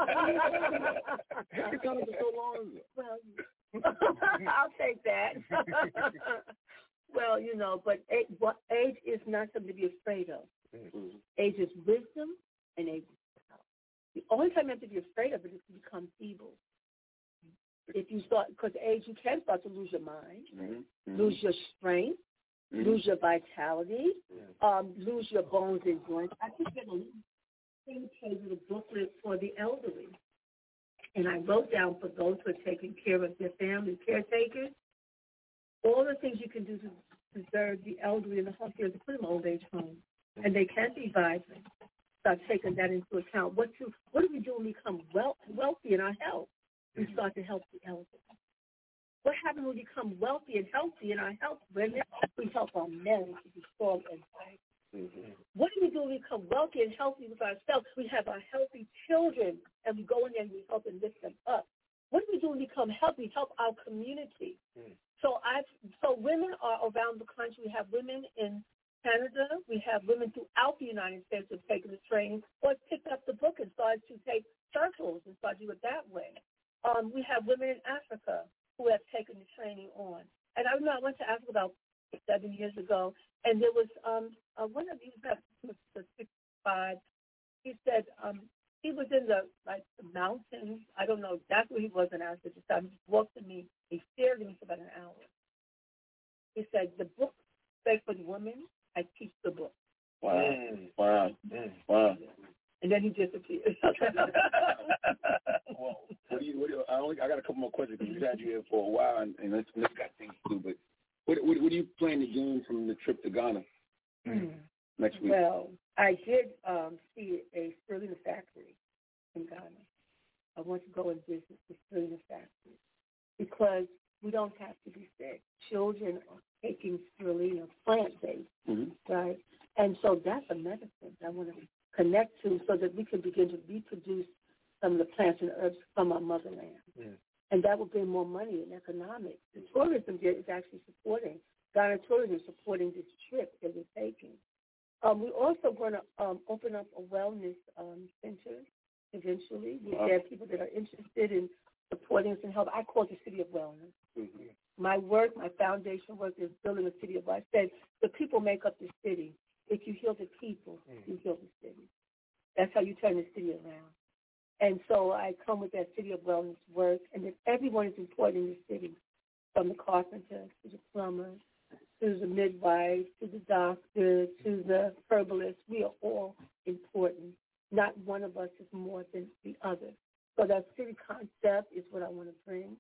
sounded so long ago. Well, I'll take that. Well, but age is not something to be afraid of. Mm-hmm. Age is wisdom, and age is power. The only time you have to be afraid of it is to become feeble. If you start, because age, you can start to lose your mind, lose your strength, lose your vitality, lose your bones and joints. I just did a little booklet for the elderly, and I wrote down for those who are taking care of their family, caretakers, all the things you can do to preserve the elderly in the hospital, to put them in old age homes, and they can be vibrant. Start taking that into account. What do we do when we become wealthy in our health? We start to help the elderly. What happens when we become wealthy and healthy in our health? Women, we help our men to be strong and vibrant. Mm-hmm. What do we do when we become wealthy and healthy with ourselves? We have our healthy children, and we go in there and we help and lift them up. What do we do when we become healthy? Help our community. Mm. So women are around the country. We have women in Canada. We have women throughout the United States who have taken the training or picked up the book and started to take circles and start to do it that way. We have women in Africa who have taken the training on. And I remember I went to Africa about 7 years ago, and there was one of these, the 65, he said he was in the mountains. I don't know exactly where he was in Africa at the time. He walked to me. He stared at me for about an hour. He said, the book says for the woman, I teach the book. Wow. Wow. Wow. And then he disappeared. Well, I got a couple more questions because we've had you here for a while, and let's got things to do. But what do you plan to gain from the trip to Ghana next week? Well, I did see a spirulina factory in Ghana. I want to go and visit the spirulina factory because we don't have to be sick. Children are taking spirulina, plant-based, right? And so that's a medicine I want to connect to so that we can begin to reproduce some of the plants and herbs from our motherland. Mm. And that will bring more money and economics. The tourism there is actually supporting, Ghana Tourism is supporting this trip that we're taking. We're also going to open up a wellness center eventually. There are people that are interested in supporting us and help. I call it the City of Wellness. Mm-hmm. My work, my foundation work is building a city of wellness. I said the people make up the city. If you heal the people, you heal the city. That's how you turn the city around. And so I come with that City of Wellness work, and that everyone is important in the city, from the carpenter to the plumber, to the midwife, to the doctor, to the herbalist. We are all important. Not one of us is more than the other. So that city concept is what I want to bring.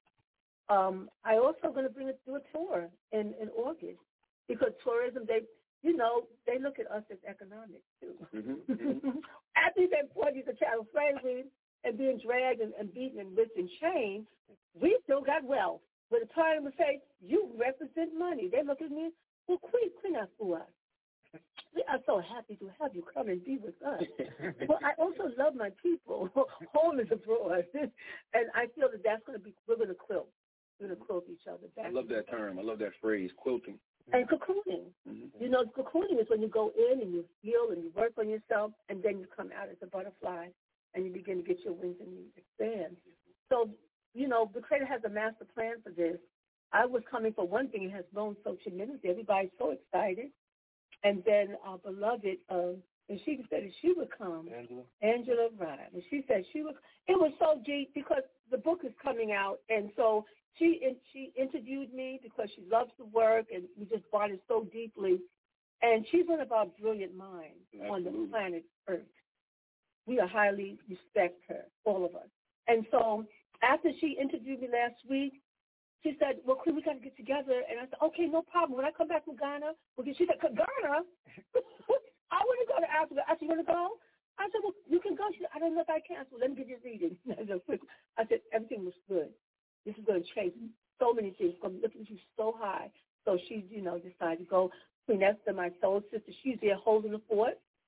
I also going to do a tour in August, because tourism, they look at us as economic too. Mm-hmm. After they've been 40 years of chattel slavery and being dragged and beaten and whipped and chained, we still got wealth. But the time would say, you represent money. They look at me, well, Queen not for us. We are so happy to have you come and be with us. But I also love my people, home is abroad. And I feel that that's going to be, we're going to quilt. We're going to quilt each other back. I love that term. I love that phrase, quilting. And cocooning. Mm-hmm. Cocooning is when you go in and you heal and you work on yourself, and then you come out as a butterfly and you begin to get your wings and you expand. So, the Creator has a master plan for this. I was coming for one thing. It has grown so tremendously. Everybody's so excited. And then our beloved, and she said that she would come. Angela, right. And she said she would. It was so deep because the book is coming out, and so she interviewed me because she loves the work, and we just bonded so deeply. And she's one of our brilliant minds on the planet Earth. We highly respect her, all of us. And so after she interviewed me last week, she said, well, Queen, we got to get together. And I said, okay, no problem. When I come back from Ghana, she said, Ghana? I want to go to Africa. I said, you want to go? I said, well, you can go. She said, I don't know if I can. So let me get your reading. I said, everything was good. This is going to change so many things. It's going to lift you so high. So she, decided to go. Queen Esther, my soul sister, she's there holding the fort.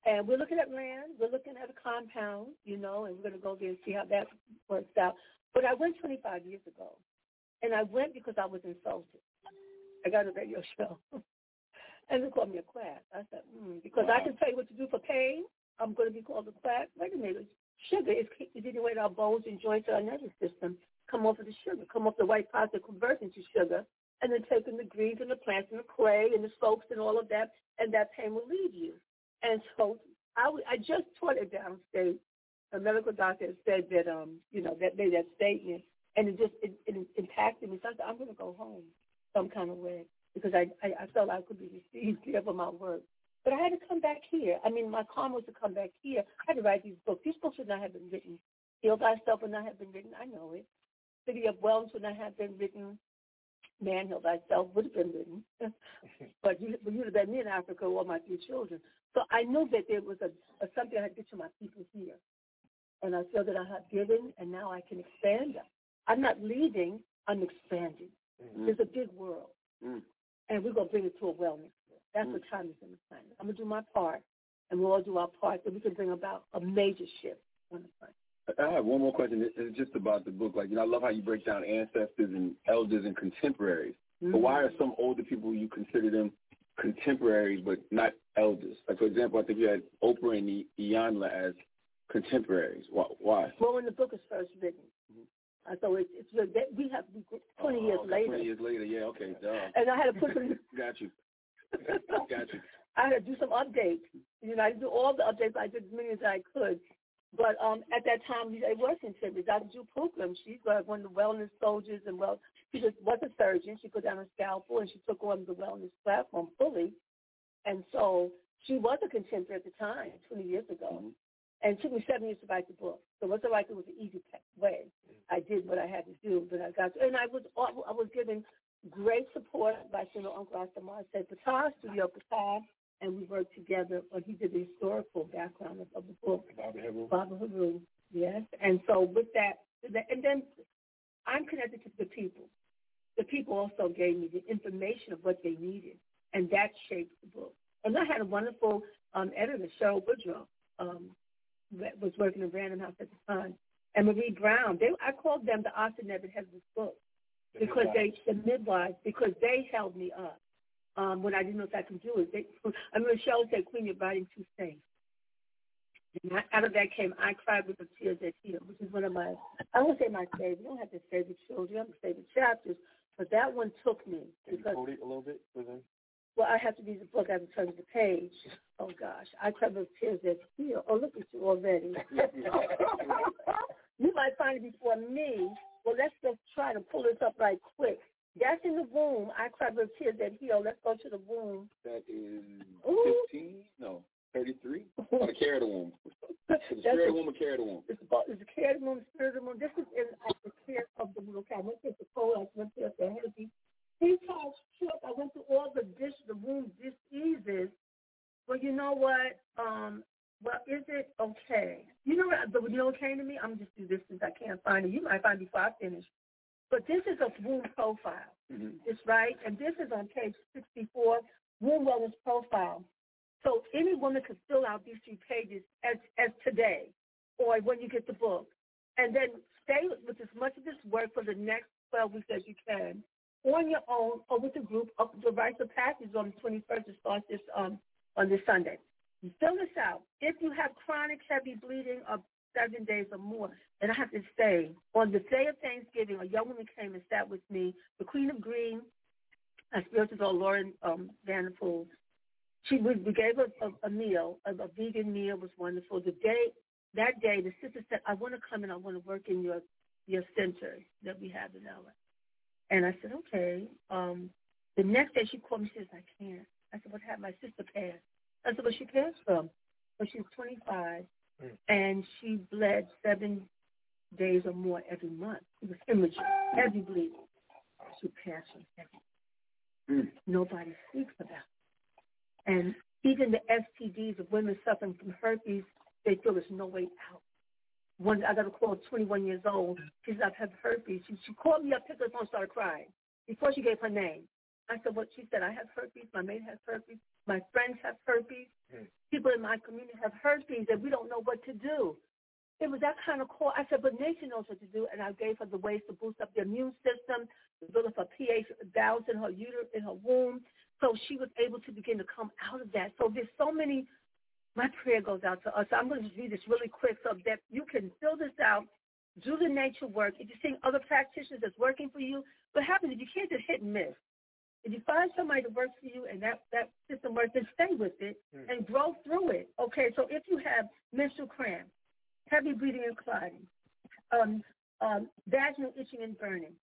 And we're looking at land. We're looking at a compound, and we're going to go there and see how that works out. But I went 25 years ago, and I went because I was insulted. I got a radio show, and they called me a quack. I said, because I can tell you what to do for pain, I'm going to be called a quack. Wait a minute. Sugar is eating away at our bones and joints of our nervous system. Come off of the sugar. Come off the white powder, convert into sugar, and then taking the greens and the plants and the clay and the soaps and all of that, and that pain will leave you. And so I just taught it downstate. A medical doctor said that, that made that statement, and it impacted me. So I said, I'm going to go home some kind of way because I felt I could be received here for my work. But I had to come back here. I mean, my karma was to come back here. I had to write these books. These books would not have been written. Heal Thyself would not have been written. I know it. City of Wellness would not have been written. Man, Heal Thyself would have been written. But you would have been me in Africa with all my 3 children. So I knew that there was a something I had to get to my people here. And I feel that I have given, and now I can expand them. I'm not leaving. I'm expanding. Mm-hmm. There's a big world. And we're going to bring it to a wellness. That's what time is in the planet. I'm going to do my part, and we'll all do our part, so we can bring about a major shift on the planet. I have one more question. It's just about the book. I love how you break down ancestors and elders and contemporaries. But why are some older people, you consider them contemporaries but not elders? Like, for example, I think you had Oprah and Iyanla as contemporaries. Why? Well, when the book is first written. So it's we have 20 years later. 20 years later, yeah, okay, duh. And I had to put some... Got you. I had to do some updates. I didn't do all the updates. I did as many as I could. But at that time, it was contemporary. Dr. Ju Pookrum, she's one of the wellness soldiers, and she just was a surgeon. She put down a scalpel, and she took on the wellness platform fully. And so she was a contemporary at the time, 20 years ago. Mm-hmm. And it took me 7 years to write the book. So it wasn't like it was an easy way. I did what I had to do, but I got to. And I was given great support by Senator Uncle Asamar said Patar, Studio Patar, and we worked together. He did the historical background of the book. Baba Haru, yes. And so with that, and then I'm connected to the people. The people also gave me the information of what they needed, and that shaped the book. And I had a wonderful editor, Cheryl Woodrow, that was working in Random House at the time, and Marie Brown. I called them the Austin Nebbit head of this book because the midwives, because they held me up when I didn't know if I could do it. Cheryl said, "Queen, you're writing too safe." And out of that came I Cried with the Tears That Heal, which is one of my, I won't say my favorite. You don't have to favorite children, I'm favorite chapters, but that one took me. Can you quote it a little bit for them? Well, I have to read the book as it turns the page. Oh, gosh. I Cried with Tears That Heal. Oh, look at you already. You might find it before me. Well, let's just try to pull this up right quick. That's in the womb. I Cried with Tears That Heal. Let's go to the womb. That is 15? No, 33? Oh, the care of the womb. The spirit of the womb or care of the womb? It's the care of the womb, the spirit of the womb. This is in the care of the womb. Okay, I went to the cold. I went to the healthy. I went through all the womb diseases. Well, you know what? Well, is it okay? You know what came to me? I'm just do this since I can't find it. You might find it before I finish. But this is a womb profile. Mm-hmm. It's right, and this is on page 64, womb wellness profile. So any woman could fill out these 3 pages as today, or when you get the book, and then stay with as much of this work for the next 12 weeks as you can, on your own or with a group. The rites of passage on the 21st. It starts on this Sunday. You fill this out. If you have chronic heavy bleeding of 7 days or more, and I have to say, on the day of Thanksgiving, a young woman came and sat with me, the Queen of Green, our spiritual daughter, Lauren Vanderpool. We gave her a meal, a vegan meal. Was wonderful. That day, the sister said, "I want to come and I want to work in your center that we have in LA." And I said, "Okay." The next day, she called me. She says, "I can't." I said, "What happened?" My sister passed. I said, "Well, she passed from?" Well, she was 25, and she bled 7 days or more every month. It was hemorrhaging, heavy bleeding. She passed from heavy. Nobody speaks about it. And even the STDs of women suffering from herpes, they feel there's no way out. I got a call, 21 years old. She said, "I've had herpes." She called me up, picked up the phone, started crying before she gave her name. I said, well, she said, I have herpes. My mate has herpes. My friends have herpes. People in my community have herpes, and we don't know what to do. It was that kind of call. I said, but nature knows what to do, and I gave her the ways to boost up the immune system, to build up her pH balance in her uterus, in her womb, so she was able to begin to come out of that. So there's so many. My prayer goes out to us. So I'm going to just read this really quick so that you can fill this out, do the nature work. If you're seeing other practitioners that's working for you, what happens is you can't just hit and miss. If you find somebody that works for you and that system works, then stay with it and grow through it. Okay, so if you have menstrual cramps, heavy bleeding and clotting, vaginal itching and burning,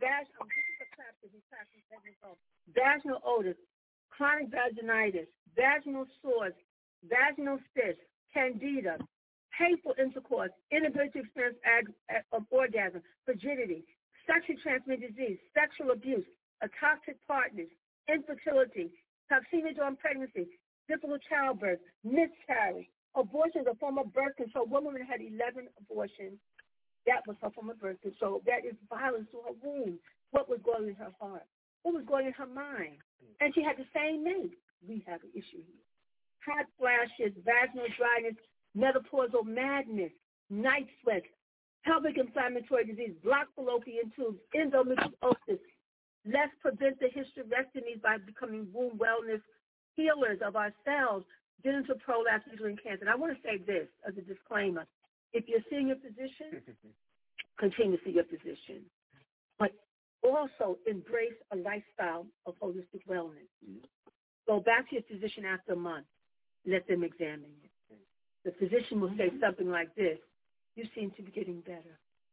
vaginal odors, chronic vaginitis, vaginal sores, vaginal cysts, candida, painful intercourse, inability to experience orgasm, frigidity, sexually transmitted disease, sexual abuse, toxic partners, infertility, toxemia during pregnancy, difficult childbirth, miscarriage, abortion is a form of birth control. One woman had 11 abortions. That was her form of birth control. That is violence to her womb. What was going in her heart? What was going in her mind? And she had the same mate. We have an issue here. Hot flashes, vaginal dryness, menopausal madness, night sweats, pelvic inflammatory disease, blocked fallopian tubes, endometriosis. Let's prevent the hysterectomies by becoming womb wellness healers of ourselves, genital prolapse, uterine cancer. And I want to say this as a disclaimer. If you're seeing your physician, continue to see your physician. But also embrace a lifestyle of holistic wellness. Go back to your physician after a month. Let them examine you. The physician will say something like this: you seem to be getting better.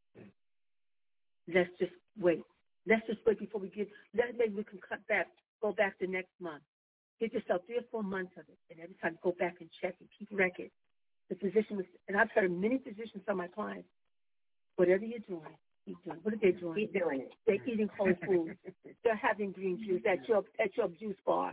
Let's just wait. Let's just wait before we maybe we can cut back, go back the next month. Give yourself 3 or 4 months of it, and every time go back and check and keep record. The physician was, and I've heard many physicians tell my clients, whatever you're doing, keep doing. What are they doing? Keep doing it. They're eating whole foods. They're having green juice at your juice bar.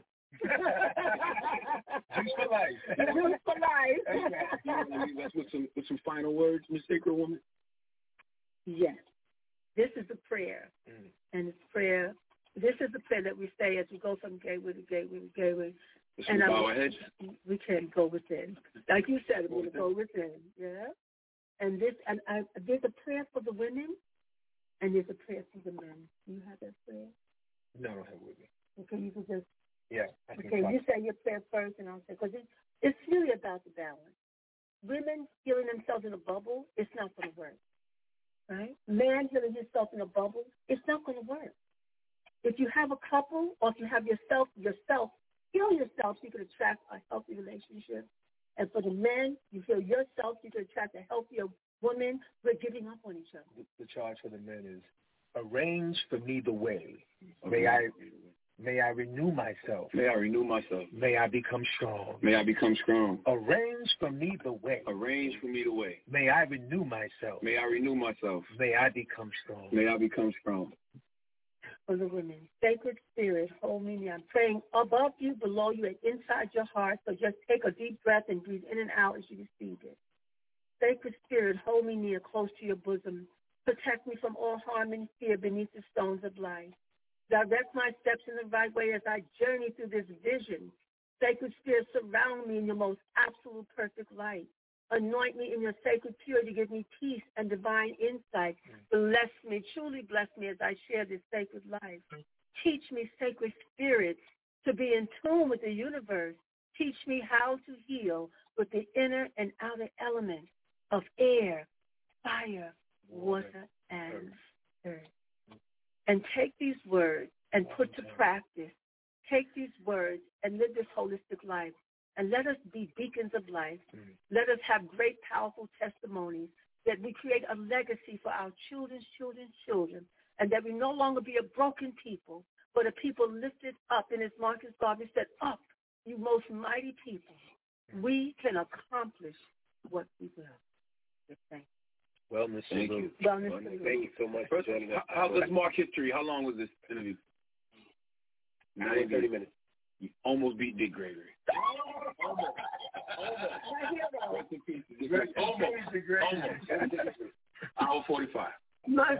Juice for life. Juice for life. That's with some final words, Miss Sacred Woman. Yes. This is a prayer, and it's prayer. This is the prayer that we say as we go from gateway to gateway to gateway. And bow our heads. We can go within, like you said. We're going to go within. Yeah. And there's a prayer for the women, and there's a prayer for the men. Do you have that prayer? No, I don't have it with me. Okay, you can just. Yeah. Okay, you say your prayer first, and I'll say, because it's really about the balance. Women healing themselves in a bubble, it's not going to work. Right? Man healing himself in a bubble, it's not going to work. If you have a couple, or if you have yourself, heal yourself so you can attract a healthy relationship. And for the men, you heal yourself so you can attract a healthier woman. We're giving up on each other. The charge for the men is, arrange for me the way. May I renew myself. May I renew myself. May I become strong. May I become strong. Arrange for me the way. Arrange for me the way. May I renew myself. May I renew myself. May I become strong. May I become strong. For the women, sacred spirit, hold me near. I'm praying above you, below you, and inside your heart. So just take a deep breath and breathe in and out as you receive it. Sacred spirit, hold me near, close to your bosom. Protect me from all harm and fear beneath the stones of life. Direct my steps in the right way as I journey through this vision. Sacred spirit, surround me in your most absolute perfect light. Anoint me in your sacred purity. Give me peace and divine insight. Bless me, truly bless me as I share this sacred life. Teach me, sacred spirit, to be in tune with the universe. Teach me how to heal with the inner and outer elements of air, fire, water, and earth. And take these words and put to practice. Take these words and live this holistic life. And let us be beacons of life. Let us have great, powerful testimonies that we create a legacy for our children's children's children, and that we no longer be a broken people, but a people lifted up. And as Marcus Garvey said, up, you most mighty people. We can accomplish what we will. Thank you. Wellness. Thank you. Wellness. Thank you so much for joining us. Let's mark history. How long was this interview? 30 minutes. You almost beat Dick Gregory. Almost. Rest in peace. Almost. Hour 45. He's my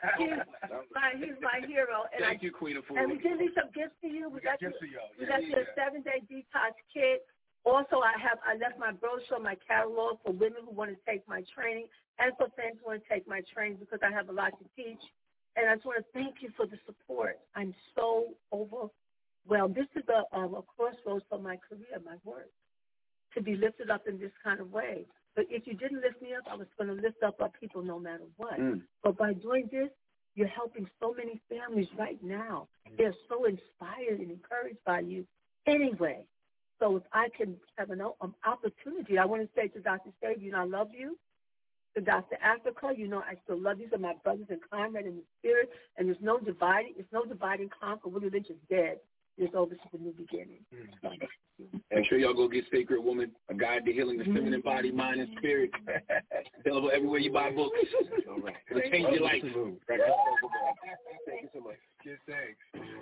hero. And Thank you, Queen of Food. And we did leave some gifts for you. We got your 7-day detox kit. Also, I left my brochure, my catalog for women who want to take my training and for fans who want to take my training because I have a lot to teach. And I just want to thank you for the support. I'm so overwhelmed. This is a crossroads for my career, my work, to be lifted up in this kind of way. But if you didn't lift me up, I was going to lift up our people no matter what. But by doing this, you're helping so many families right now. They're so inspired and encouraged by you anyway. So if I can have an opportunity, I want to say to Dr. Sabian, I love you. To Dr. Africa, I still love you. These are my brothers in comrade in the spirit, and there's no dividing. It's no dividing conquer. When religion's dead, there's over to the new beginning. Make sure y'all go get Sacred Woman, A Guide to Healing the Feminine Body, Mind, and Spirit. Available everywhere you buy books. All right. It'll change your life. Thank you so much. Good, thanks.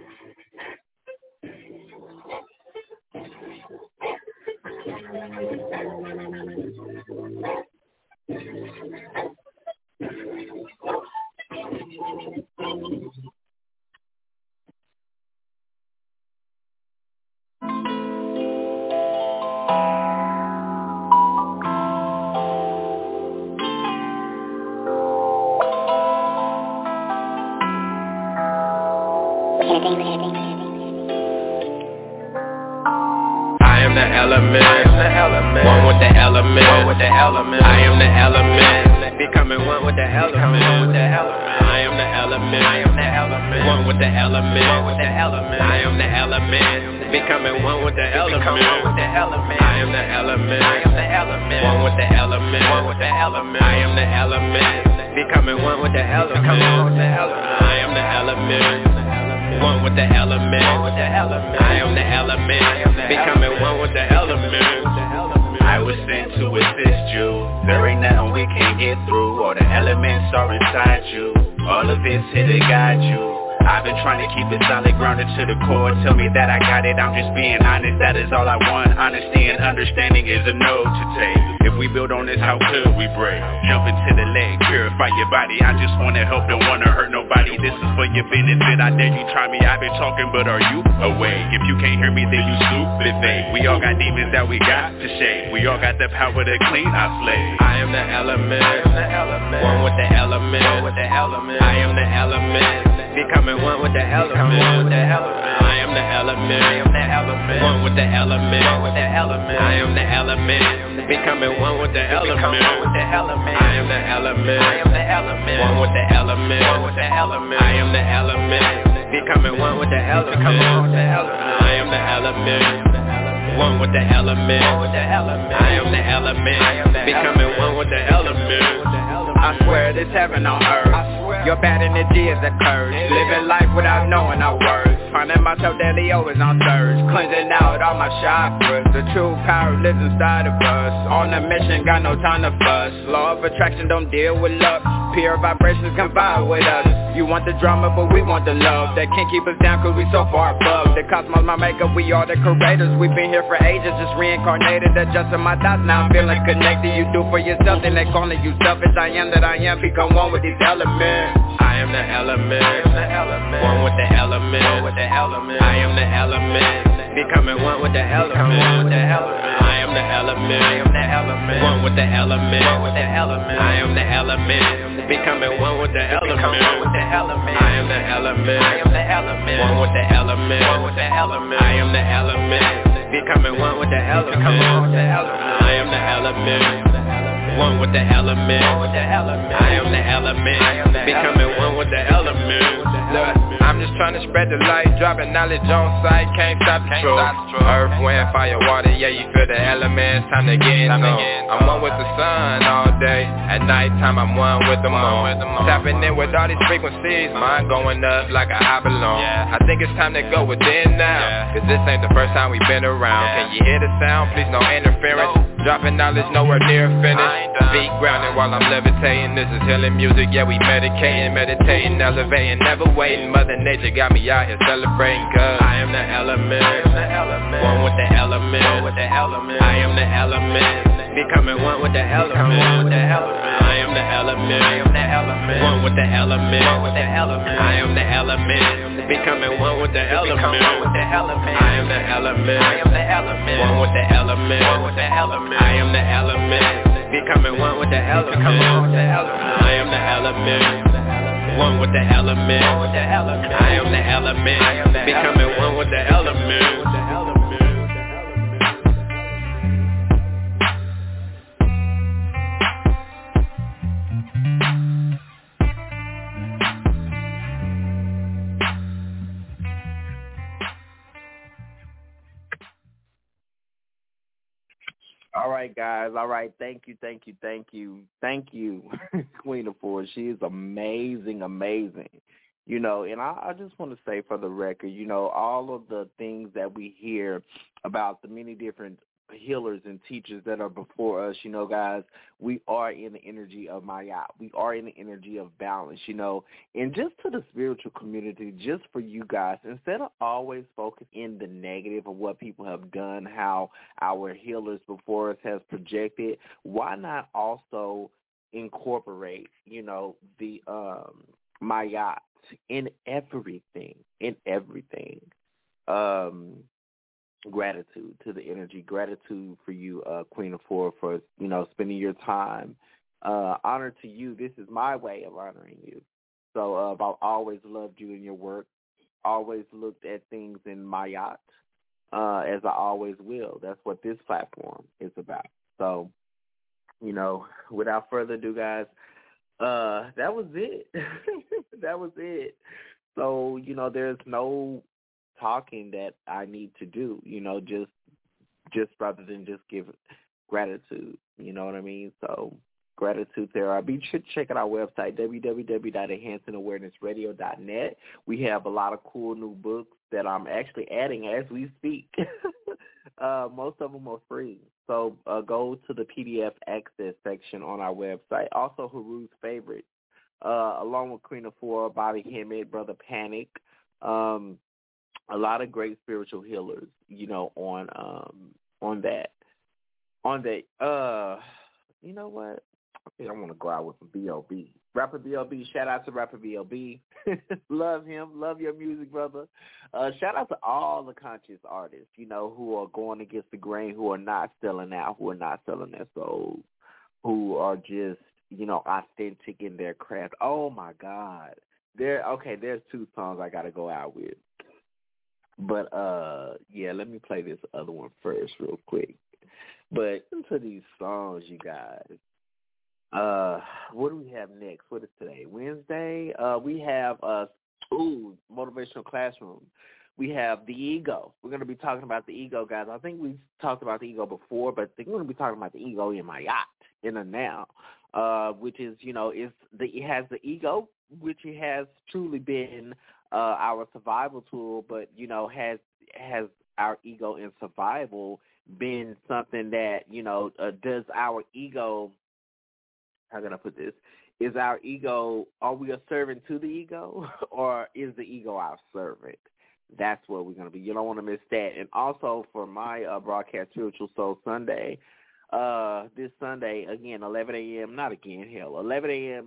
I am the element, one with the element. I am the element, becoming one with the element. I am the element, one with the element. I am the element, becoming one with the element. I am the element, one with the element. I am the element, becoming one with the element. I am the element, one with the element. I am the element, becoming one with the element. I was sent to assist you. There ain't nothing we can't get through. All the elements are inside you. All of it's here to guide you. I've been trying to keep it solid, grounded to the core. Tell me that I got it, I'm just being honest. That is all I want. Honesty and understanding is a no to take. If we build on this, how could we break? Jump into the leg, purify your body. I just wanna help, don't wanna hurt nobody. This is for your benefit. I dare you try me. I've been talking, but are you awake? If you can't hear me, then you stupid fake. We all got demons that we got to shake. We all got the power to clean our slate. I am the element, one with the element. I am the element, becoming one with the element. I am the element, one with the element. I am the element, becoming one with the element. I am the element, one with the element. I am the element, becoming one with the element. I am the element, one with the element. I am the element, becoming one with the element. I swear this heaven on earth. Your bad energy is a curse. Living life without knowing our worth. Finding myself daily always on thirst. Cleansing out all my chakras. The true power lives inside of us. On a mission, got no time to fuss. Law of attraction don't deal with luck. Pure vibrations can vibe with us. You want the drama, but we want the love. That can't keep us down cause we so far above. The cosmos, my makeup, we are the creators. We've been here for ages, just reincarnated. Adjusting my thoughts, now I'm feeling connected. You do for yourself, then they calling you selfish. I am that I am, become one with these elements. I am the element, one with the element. I am the element, becoming one with the element. I am the element, one with the element. I am the element, becoming one with the element. I am the element, one with the element. I am the element, becoming one with the element. I am the element, one with the element. I am the element, becoming one with the element. Look, I'm just trying to spread the light, dropping knowledge on sight, can't stop the truth. Earth, wind, fire, water, yeah, you feel the elements, time to get in zone. I'm one with the sun all day, at night time I'm one with the moon. Tapping in with all these frequencies, mind going up like a high balloon. I think it's time to go within now, cause this ain't the first time we've been around. Can you hear the sound? Please no interference. Dropping knowledge nowhere near finished. Feet grounded while I'm levitating. This is healing music, yeah, we meditating, elevating, never waiting. Mother Nature got me out here celebrating cause I am the element, one with the element. I am the element, becoming one with the element. I am am the element. I am the element. One with the element. One with the element. I am the element. Becoming one with the element. One with the element. I am the element. I am the element. One with the element. One with the element. I am the element. Becoming one with the element. I am the element. One with the element. I am the element. Becoming one with the element. All right, guys. All right. Thank you. Queen of Four. She is amazing. You know, and I just want to say for the record, you know, all of the things that we hear about the many different healers and teachers that are before us, you know, guys, we are in the energy of Mayat. We are in the energy of balance, you know. And just to the spiritual community, just for you guys, instead of always focus in the negative of what people have done, how our healers before us has projected, why not also incorporate, you know, the Mayat in everything. Gratitude to the energy. Gratitude for you, Queen of Four, for, you know, spending your time. Honor to you. This is my way of honoring you. So I've always loved you and your work. Always looked at things in Mayat, as I always will. That's what this platform is about. So, you know, without further ado, guys, that was it. That was it. So, you know, there's no talking that I need to do, you know, just rather than just give gratitude, you know what I mean? So gratitude there. Be sure to check out our website, www.enhancingawarenessradio.net. We have a lot of cool new books that I'm actually adding as we speak. Most of them are free. So go to the PDF access section on our website. Also, Haru's Favorites, along with Queen of Four, Bobby Hemmett, Brother Panic, a lot of great spiritual healers, you know, on that. You know what? I think I want to go out with some B.O.B. Rapper B.O.B. Shout out to Rapper B.O.B. Love him. Love your music, brother. Shout out to all the conscious artists, you know, who are going against the grain, who are not selling out, who are not selling their souls, who are just, you know, authentic in their craft. Oh, my God. There's two songs I got to go out with. But, yeah, let me play this other one first real quick. But into these songs, you guys, what do we have next? What is today? Wednesday? We have, Motivational Classroom. We have the ego. We're going to be talking about the ego, guys. I think we've talked about the ego before, but we're going to be talking about the ego in Mayat, in the now, which is, you know, it has the ego, which it has truly been our survival tool, but, you know, has our ego in survival been something that, you know, does our ego, how can I put this, is our ego, are we a servant to the ego, or is the ego our servant? That's what we're going to be. You don't want to miss that. And also for my broadcast, Spiritual Soul Sunday, this Sunday, again, 11 a.m., 11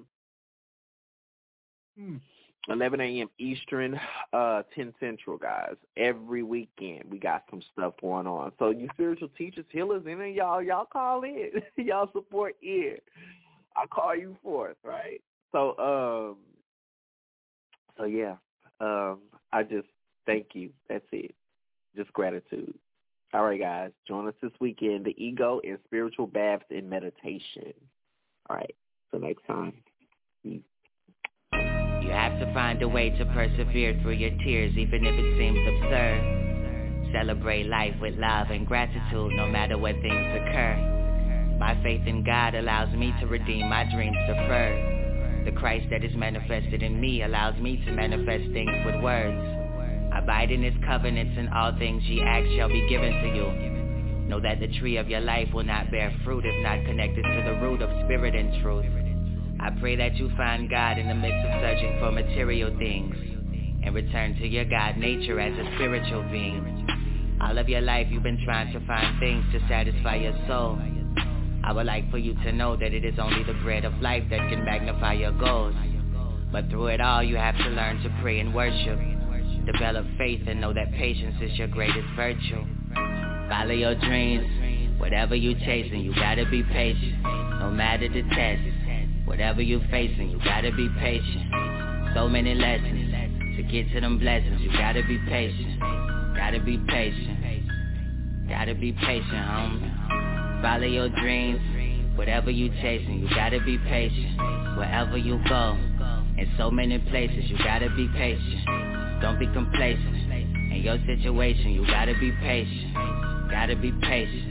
a.m. Eastern, 10 Central, guys. Every weekend we got some stuff going on. So you spiritual teachers, healers, and y'all call in. Y'all support in. I call you forth, right? So, yeah. I just thank you. That's it. Just gratitude. All right, guys. Join us this weekend. The ego and spiritual baths in meditation. All right. Till next time. Peace. You have to find a way to persevere through your tears, even if it seems absurd. Celebrate life with love and gratitude, no matter what things occur. My faith in God allows me to redeem my dreams deferred. The Christ that is manifested in me allows me to manifest things with words. Abide in His covenants, and all things ye ask shall be given to you. Know that the tree of your life will not bear fruit if not connected to the root of spirit and truth. I pray that you find God in the midst of searching for material things, and return to your God nature as a spiritual being. All of your life you've been trying to find things to satisfy your soul. I would like for you to know that it is only the bread of life that can magnify your goals. But through it all, you have to learn to pray and worship. Develop faith and know that patience is your greatest virtue. Follow your dreams, whatever you chasing, you gotta be patient. No matter the test, whatever you facing, you gotta be patient. So many lessons, to get to them blessings, you gotta be patient. Gotta be patient. Gotta be patient, homie. Follow your dreams, whatever you chasing, you gotta be patient. Wherever you go, in so many places, you gotta be patient. Don't be complacent. In your situation, you gotta be patient. Gotta be patient.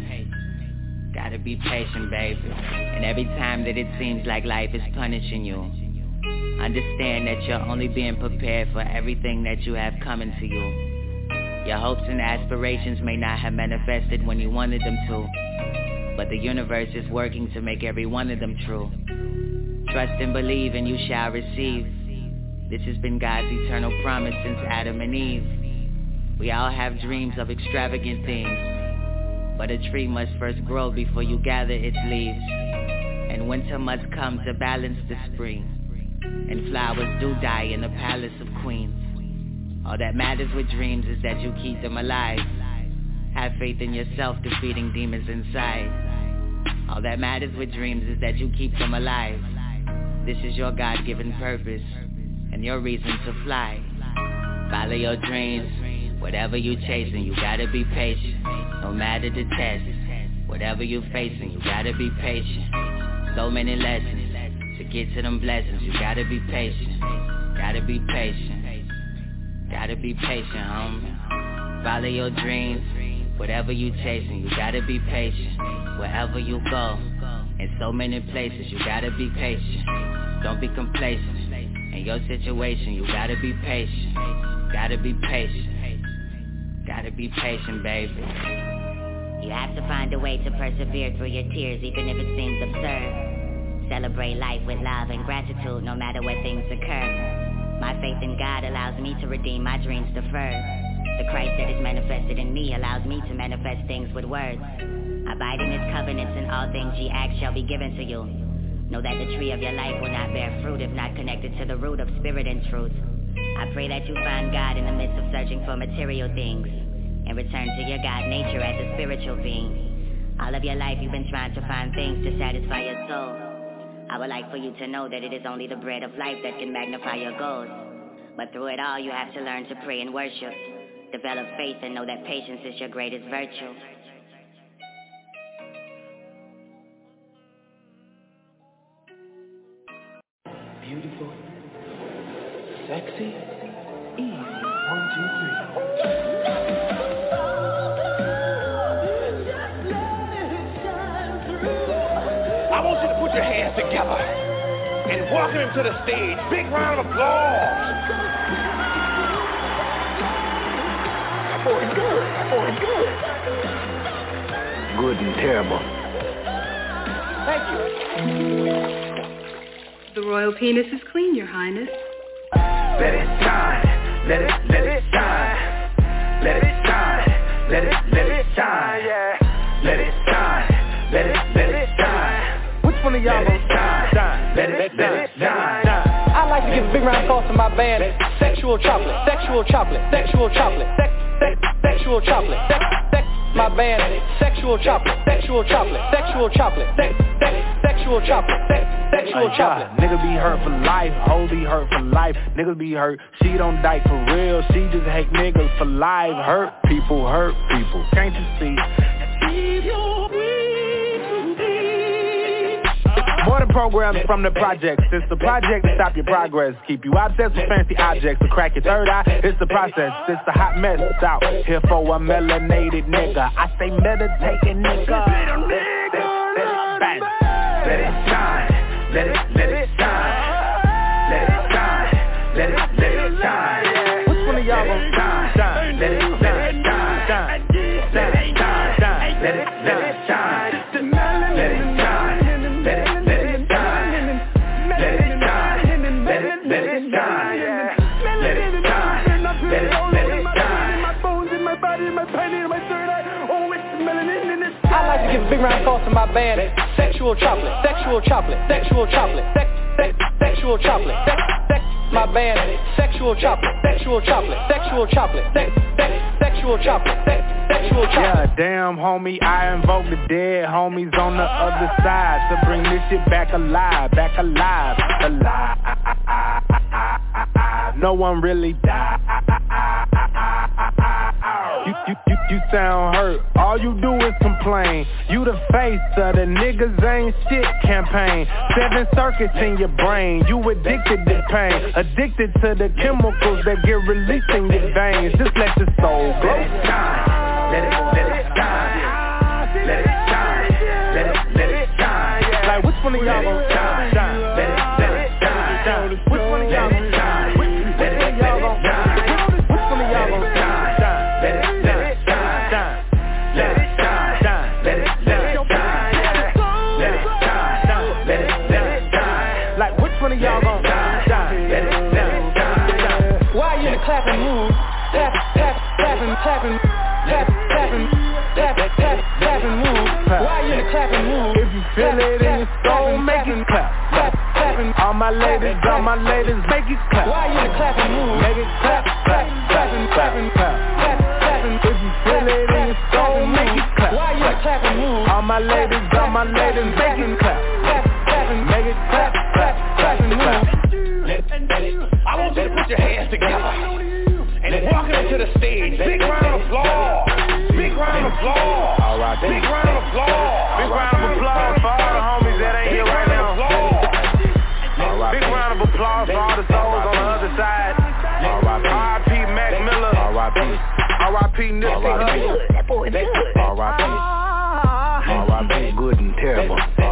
Gotta be patient, baby. And every time that it seems like life is punishing you, understand that you're only being prepared for everything that you have coming to you. Your hopes and aspirations may not have manifested when you wanted them to, but the universe is working to make every one of them true. Trust and believe and you shall receive. This has been God's eternal promise since Adam and Eve. We all have dreams of extravagant things, but a tree must first grow before you gather its leaves. And winter must come to balance the spring, and flowers do die in the palace of queens. All that matters with dreams is that you keep them alive. Have faith in yourself, defeating demons inside. All that matters with dreams is that you keep them alive. This is your God-given purpose and your reason to fly. Follow your dreams, whatever you chasing, you gotta be patient. No matter the test, whatever you facing, you gotta be patient. So many lessons, to get to them blessings, you gotta be patient. Gotta be patient. Gotta be patient, homie. Follow your dreams, whatever you chasing, you gotta be patient. Wherever you go, in so many places, you gotta be patient. Don't be complacent. In your situation, you gotta be patient. Gotta be patient. Gotta be patient, baby. You have to find a way to persevere through your tears, even if it seems absurd. Celebrate life with love and gratitude, no matter where things occur. My faith in God allows me to redeem my dreams deferred. The Christ that is manifested in me allows me to manifest things with words. Abide in His covenants, and all things ye ask shall be given to you. Know that the tree of your life will not bear fruit if not connected to the root of spirit and truth. I pray that you find God in the midst of searching for material things, and return to your God nature as a spiritual being. All of your life you've been trying to find things to satisfy your soul. I would like for you to know that it is only the bread of life that can magnify your goals. But through it all, you have to learn to pray and worship. Develop faith and know that patience is your greatest virtue. Beautiful, sexy, easy. 1, 2, 3. I want you to put your hands together and welcome him to the stage. Big round of applause. That boy is good. That boy is good. Good and terrible. Thank you. The royal penis is clean, Your Highness. Let it shine. Let it shine. Let it shine. Let it shine. Yeah. Let it shine. Let it shine. Which one of y'all let it shine? Let it shine. I'd like to give a big round of applause to my band, Sexual Chocolate. Sexual Chocolate. Sexual Chocolate. Sexual Chocolate. My band, Sexual Chocolate. Sexual Chocolate. Sexual Chocolate. Sexual Chocolate. Sexual Chocolate. Niggas be hurt for life, hoes be hurt for life. Niggas be hurt, she don't die for real. She just hate niggas for life. Hurt people, can't you see? More than programs from the project. It's the project to stop your progress. Keep you obsessed with fancy objects. To crack your third eye, it's the process. It's the hot mess. It's out here for a melanated nigga. I say meditating nigga. Let it shine. Let it shine. Let it shine. Let it shine. Which one of y'all gon' shine? Let it shine. Let it shine. Let it shine. Let it shine. Let it shine. Let it shine. I'd like to Give a big round of applause to my band, Sexual Chocolate, Sexual Chocolate, Sexual Chocolate, Sexual Chocolate, my band, Sexual Chocolate, Sexual Chocolate, Sexual Chocolate, Sexual Chocolate, Sexual Chocolate. Yeah, damn homie, I invoke the dead homies on the other side to bring this shit back alive, alive. No one really died. You sound hurt, all you do is complain. You the face of the niggas ain't shit campaign. 7 circuits in your brain, you addicted to pain. Addicted to the chemicals that get released in your veins. Just let your soul go. Let it shine, let it shine. Let it shine, let it shine. Like which one of y'all gon' shine? Let it shine. Which one of y'all gon' shine? Which one of y'all gon' shine? Which one of y'all gon' shine? Let it y'all gon' shine. Why you in the clapping mood? Clapping mood. Why you in the clapping mood? If you feel it in your soul, make it clap. All my ladies, make it clap. Why you in the clapping mood? Make it clap. If you feel it in your soul, make it clap. Why you in the clapping mood? All my ladies, make it clap. Make it clap. I want you to put your hands together and walk into the stage. Big round of applause. Big round of applause. All right, big round of applause. Big round of applause for all the homies that ain't here right now. Big round of applause for all the souls on the other side. R.I.P. Mac Miller. R.I.P. Nipsey Hussle. That boy is good. R.I.P. Good and terrible.